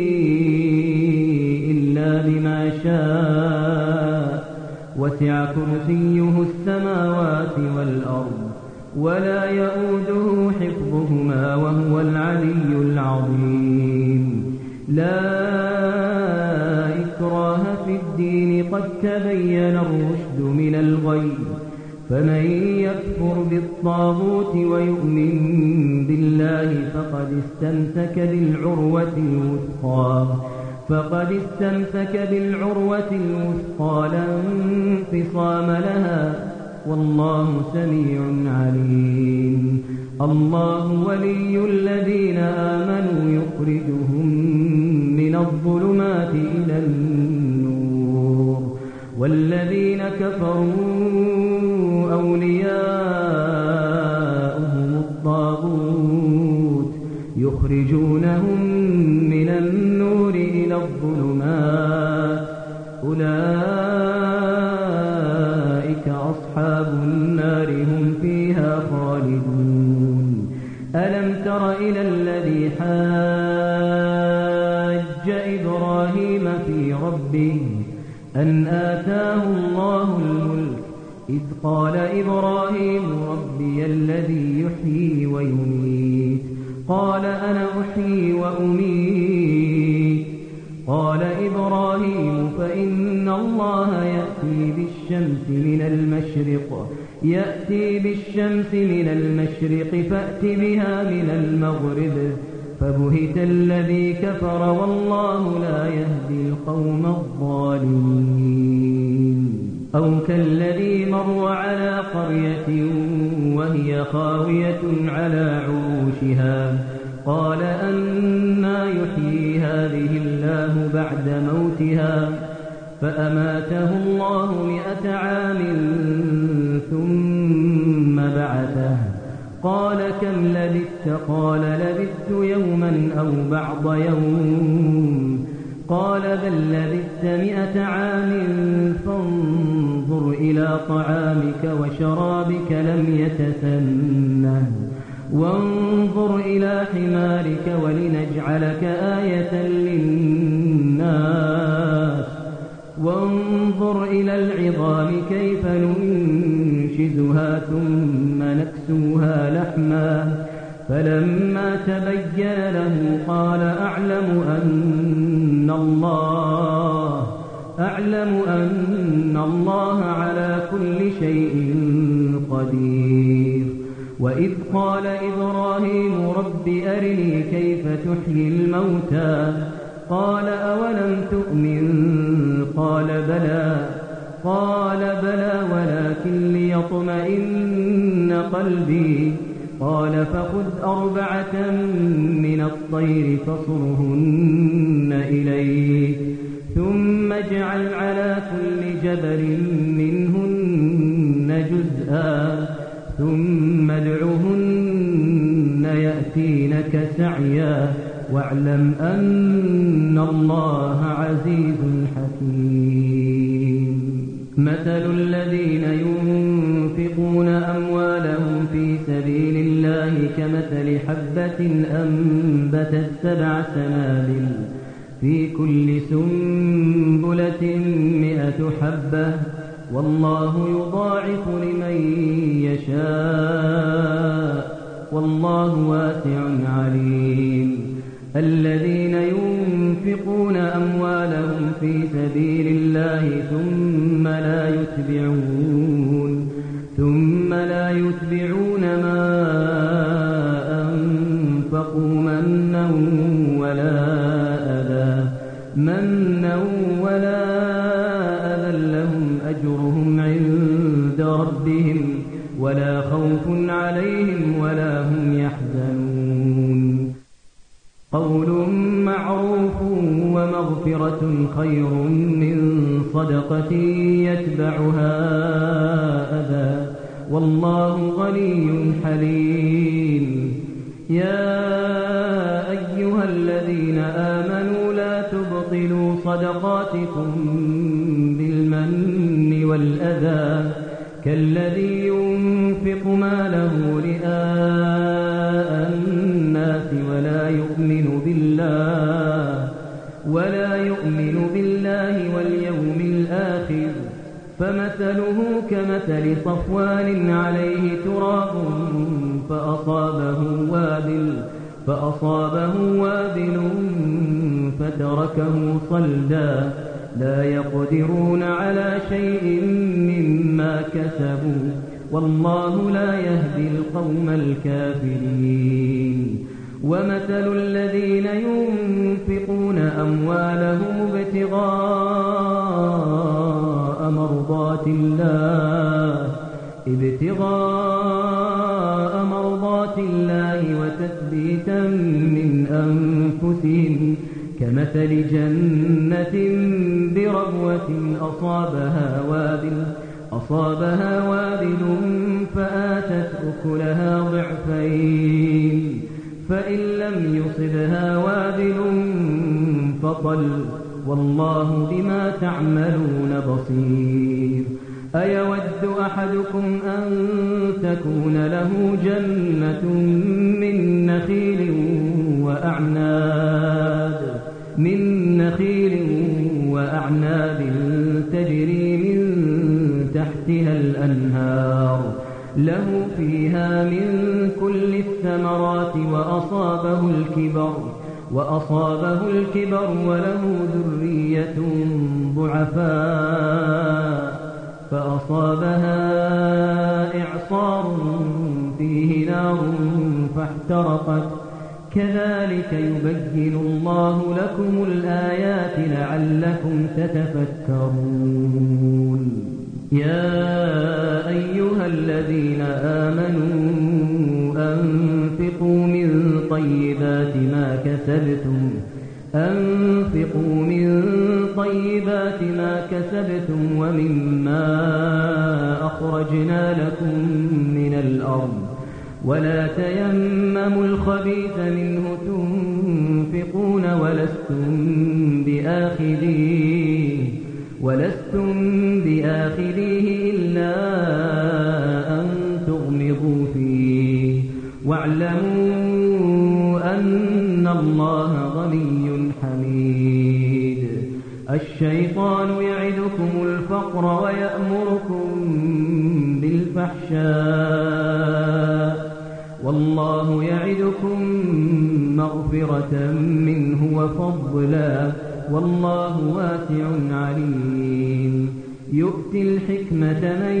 إلا بما شاء وسع كرسيه السماوات والأرض ولا يؤوده حفظهما وهو العلي العظيم لا إكراه في الدين قد تبين الرشد من الغي فمن يكفر بالطاغوت ويؤمن بالله فقد استمسك بالعروة الوثقى لا انفصام لها والله سميع عليم الله ولي الذين آمنوا يخرجهم من الظلمات إلى النور والذين كفروا أولياؤهم الطاغوت يخرجونهم من النور إلى الظلمات أولئك أصحاب النار هم فيها خالدون ألم تر إلى الذي حاج إبراهيم في ربه أن آتاه الله الملك إذ قال إبراهيم ربي الذي يحيي ويميت قال أنا أحيي وأميت قال إبراهيم فإن الله يأتي بالشمس من المشرق فأت بها من المغرب فبهت الذي كفر والله لا يهدي القوم الظالمين أو كالذي مر على قرية وهي خاوية على عروشها قال أنى يحيي هذه الله بعد موتها فأماته الله 100 عام ثم بعثه قال كم لبثت قال لبثت يوما أو بعض يوم قال بل لبثت 100 عام فانظر إلى طعامك وشرابك لم يتسنه وانظر إلى حمارك ولنجعلك آية للناس وانظر إلى العظام كيف ننشزها ثم نكسوها لحما فلما تبين له قال أعلم أن الله على كل شيء قدير وإذ قال إبراهيم رب أرني كيف تحيي الموتى قال أولم تؤمن قال بلى ولكن ليطمئن قلبي قال فخذ 4 من الطير فصرهن إليك ثم اجعل على كل جبل منهن جزءا ثم ادعهن يأتينك سعيا واعلم أن الله عزيز حكيم مثل الذين ينفقون أموالهم في سبيل الله كمثل حبة أنبتت 7 سنابل في كل سنبلة 100 حبة والله يضاعف لمن يشاء والله واسع عليم الذين ينفقون أموالهم في سبيل الله ثم لا يتبعون ما أنفقوا منا ولا أذى لهم أجرهم عند ربهم ولا خوف عليهم ولا هم يحزنون قول معروف ومغفرة خير من صدقة يتبعها أذى والله غني حليم يا أيها الذين آمنوا لا تبطلوا صدقاتكم بالمن والأذى كالذي ينفق ماله رئاء الناس ولا يؤمن بالله واليوم الآخر فمثله كمثل صفوان عليه تراب فأصابه وابل فتركه صلدا لا يقدرون على شيء مما كسبوا والله لا يهدي القوم الكافرين ومثل الذين ينفقون أموالهم ابتغاء مرضات الله وتثبيتا من أنفسهم كمثل جنة بربوة أصابها وابل فآتت أكلها ضعفين فإن لم يصبها وابل فطل والله بما تعملون بصير أيود أحدكم أن تكون له جنة من نخيل وأعناب تجري من تحتها الأنهار له فيها من كل الثمرات وأصابه الكبر وله ذرية ضعفاء فأصابها إعصار فيه نار فاحترقت كذلك يبين الله لكم الآيات لعلكم تتفكرون يا أيها الذين آمنوا أنفقوا من طيبات ما كسبتم ومما أخرجنا لكم من الأرض ولا تيمموا الخبيث منه تنفقون ولستم بآخذيه إلا أن تغمضوا فيه واعلموا أن الله غني حميد. الشيطان يعدكم الفقر ويأمركم بالفحشاء والله يعدكم مغفرة منه وفضلا والله واسع عليم. يؤتي الحكمة من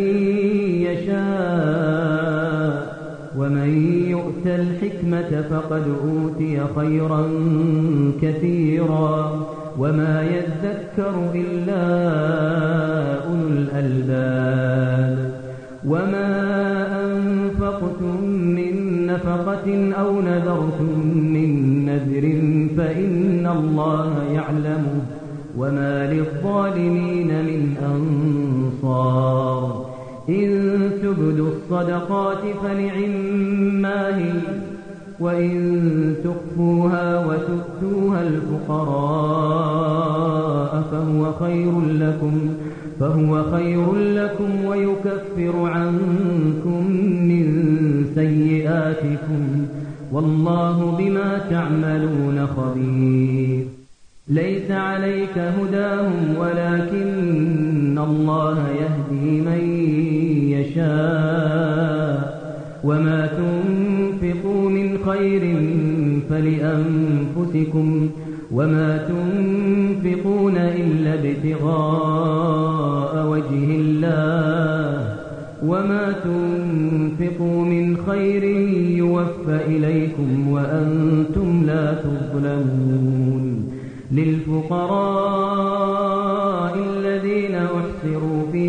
يشاء ومن يؤت الحكمة فقد أوتي خيرا كثيرا وما يذكر إلا أولو الألباب. وما أنفقتم من نفقة أو نذرتم من نذر فإن الله يعلمه وما للظالمين من أنصار. إن تبدوا الصدقات فنعما هي وإن تخفوها وتؤتوها الفقراء فهو خير لكم ويكفر عنكم من سيئاتكم والله بما تعملون خبير. ليس عليك هداهم ولكن الله يهدي من يشاء وما تنفقوا من خير فلأنفسكم وما تنفقون إلا ابتغاء وجه الله وما تنفقوا من خير يوفى إليكم وأنتم لا تظلمون. للفقراء الذين أحصروا في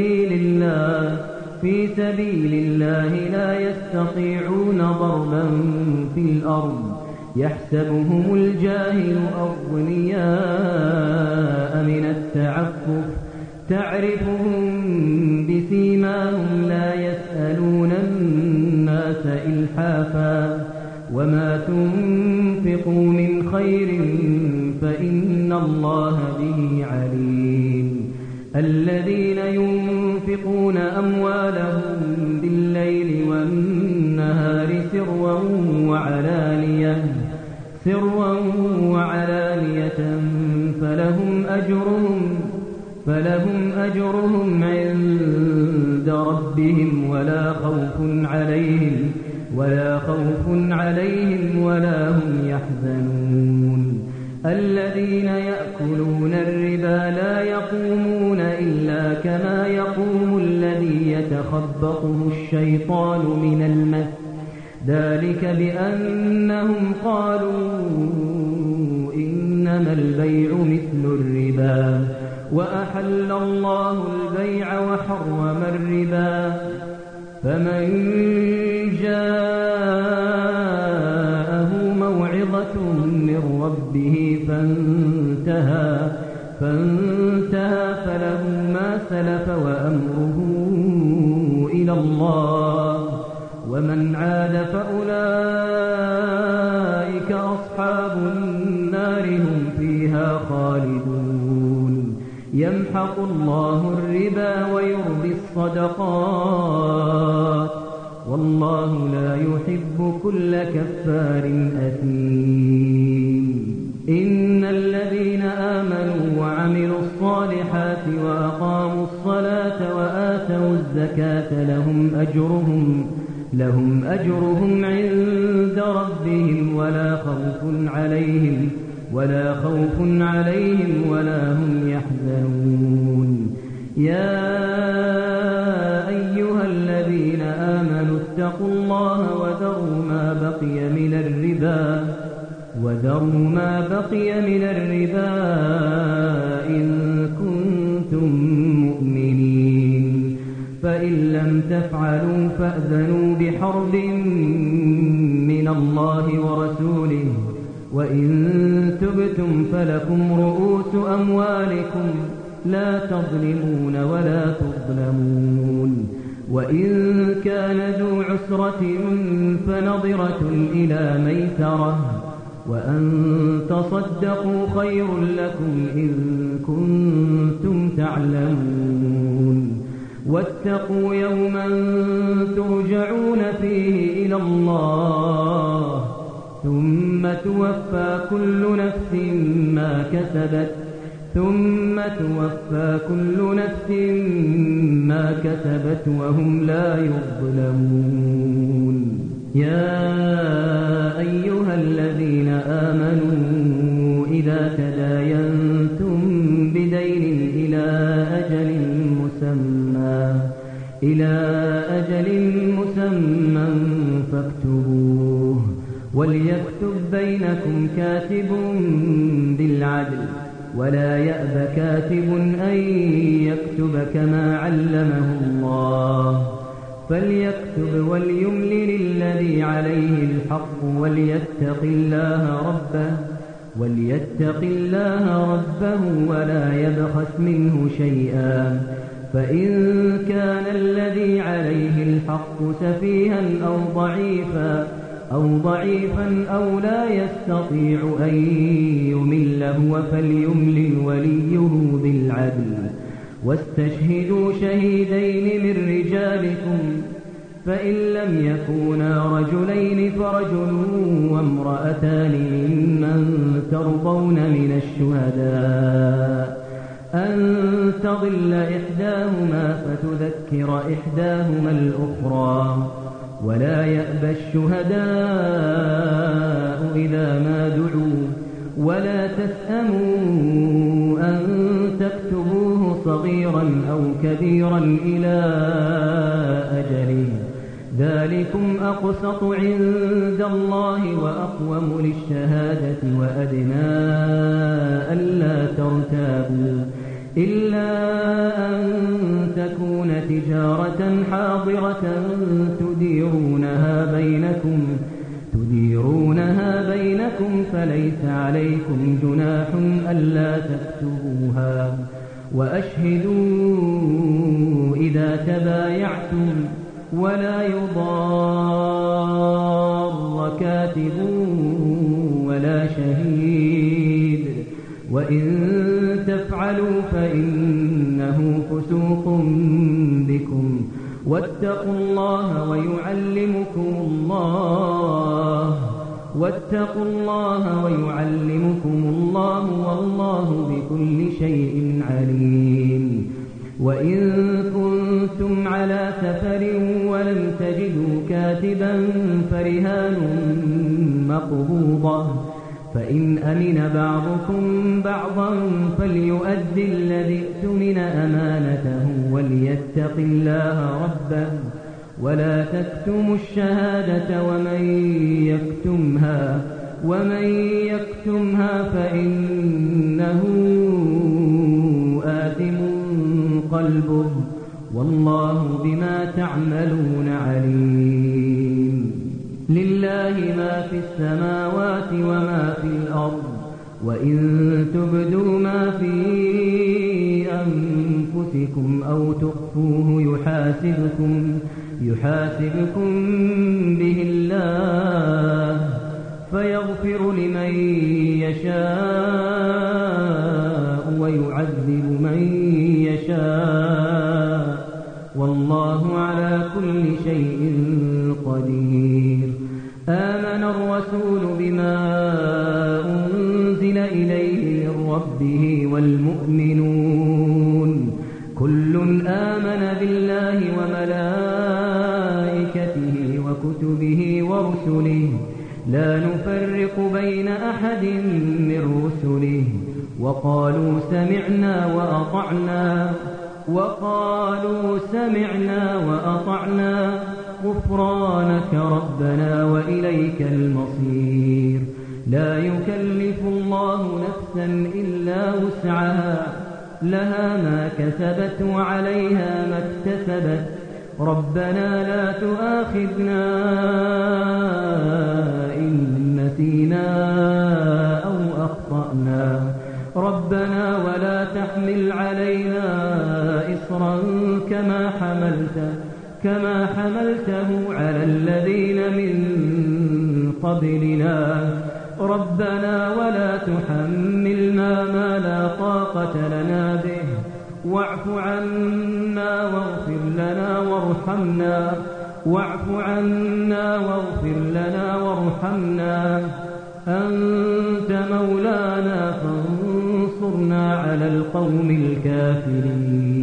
سبيل الله لا يستطيعون ضربا في الأرض يحسبهم الجاهل أغنياء من التعفف تعرفهم بسيماهم لا يسألون الناس إلحافا وما تنفقوا من خير فإن الله به عليم. الذين ينفقون أموالهم بالليل والنهار سرا وعلانية فلهم أجرهم عند ربهم ولا خوف عليهم ولا هم يحزنون. الذين يأكلون الربا لا يقومون إلا كما يقوم الذي يتخبطه الشيطان من المس ذلك بأنهم قالوا إنما البيع مثل الربا وأحل الله البيع وحرم الربا فمن جاءه موعظة من ربه فانتهى فله ما سلف وأمره إلى الله ومن عاد فأولئك أصحاب النار هم فيها خالدون. يمحق الله الربا ويربي الصدقات والله لا يحب كل كفار أثيم. إن الذين آمنوا وعملوا الصالحات وأقاموا الصلاة وآتوا الزكاة لهم أجرهم عند ربهم ولا خوف عليهم ولا هم يحزنون. يا أيها الذين آمنوا اتقوا الله وذروا ما بقي من الربا إن كنتم مؤمنين. فإن لم تفعلوا فأذنوا بحرب من الله ورسوله وإن تبتم فلكم رؤوس أموالكم لا تظلمون ولا تظلمون وإن كان ذو عسرة فنظرة إلى ميسرة وأن تصدقوا خير لكم إن كنتم تعلمون واتقوا يوما ترجعون فيه إلى الله ثم توفى كل نفس ما كسبت وهم لا يظلمون يا أيها الذين آمنوا إذا تداينتم بدين إلى أجل مسمى فاكتبوه وليكتب بينكم كاتب بالعدل ولا يأب كاتب أن يكتب كما علمه الله فليكتب وليملل الذي عليه الحق وليتق الله ربه ولا يبخس منه شيئا فإن كان الذي عليه الحق سفيها أو ضعيفا أو لا يستطيع أن يمل هو فليملل وليه بالعدل واستشهدوا شهيدين من رجالكم فإن لم يكونا رجلين فرجل وامرأتان ممن ترضون من الشهداء أن تضل إحداهما فتذكر إحداهما الأخرى ولا يأبى الشهداء إذا ما دعوا ولا تسأموا أن تكتبوه صغيرا أو كبيرا إلى أجله ذلكم أقسط عند الله وأقوم للشهادة وأدنى ألا ترتابوا إلا أن تكون تجارة حاضرة تديرونها بينكم فليس عليكم جناح ألا تكتبوها وأشهدوا إذا تبايعتم ولا يضار كاتب ولا شهيد وإن تفعلوا فإنه فسوق بكم واتقوا الله ويعلمكم الله والله بكل شيء عليم وإن كنتم على سفر ولم تجدوا كاتبا فرهان مقبوضة فإن أمن بعضكم بعضا فليؤدي الذي اؤتمن أمانته وليتق الله ربه ولا تكتموا الشهادة ومن يكتمها فإنه آثم قلبه والله بما تعملون عليم لله ما في السماوات وما في الأرض وإن تبدوا ما في أنفسكم أو تخفوه يحاسبكم به الله فيغفر لمن يشاء ويعذب من يشاء والله على كل شيء قدير آمن الرسول بما أنزل إليه من ربه والمؤمنون كل آمن بالله وملائكته وكتبه ورسله لا نفرق بين أحد من رسله وقالوا سمعنا وأطعنا غفرانك ربنا وإليك المصير لا يكلف الله نفسا إلا وسعها لها ما كسبت وعليها ما اكتسبت ربنا لا تؤاخذنا إن نسينا أو أخطأنا ربنا ولا تحمل علينا إصرا كما حملته على الذين من قبلنا ربنا ولا تحملنا ما لا طاقة لنا به واعف عنا واغفر لنا وارحمنا أنت مولانا فانصرنا على القوم الكافرين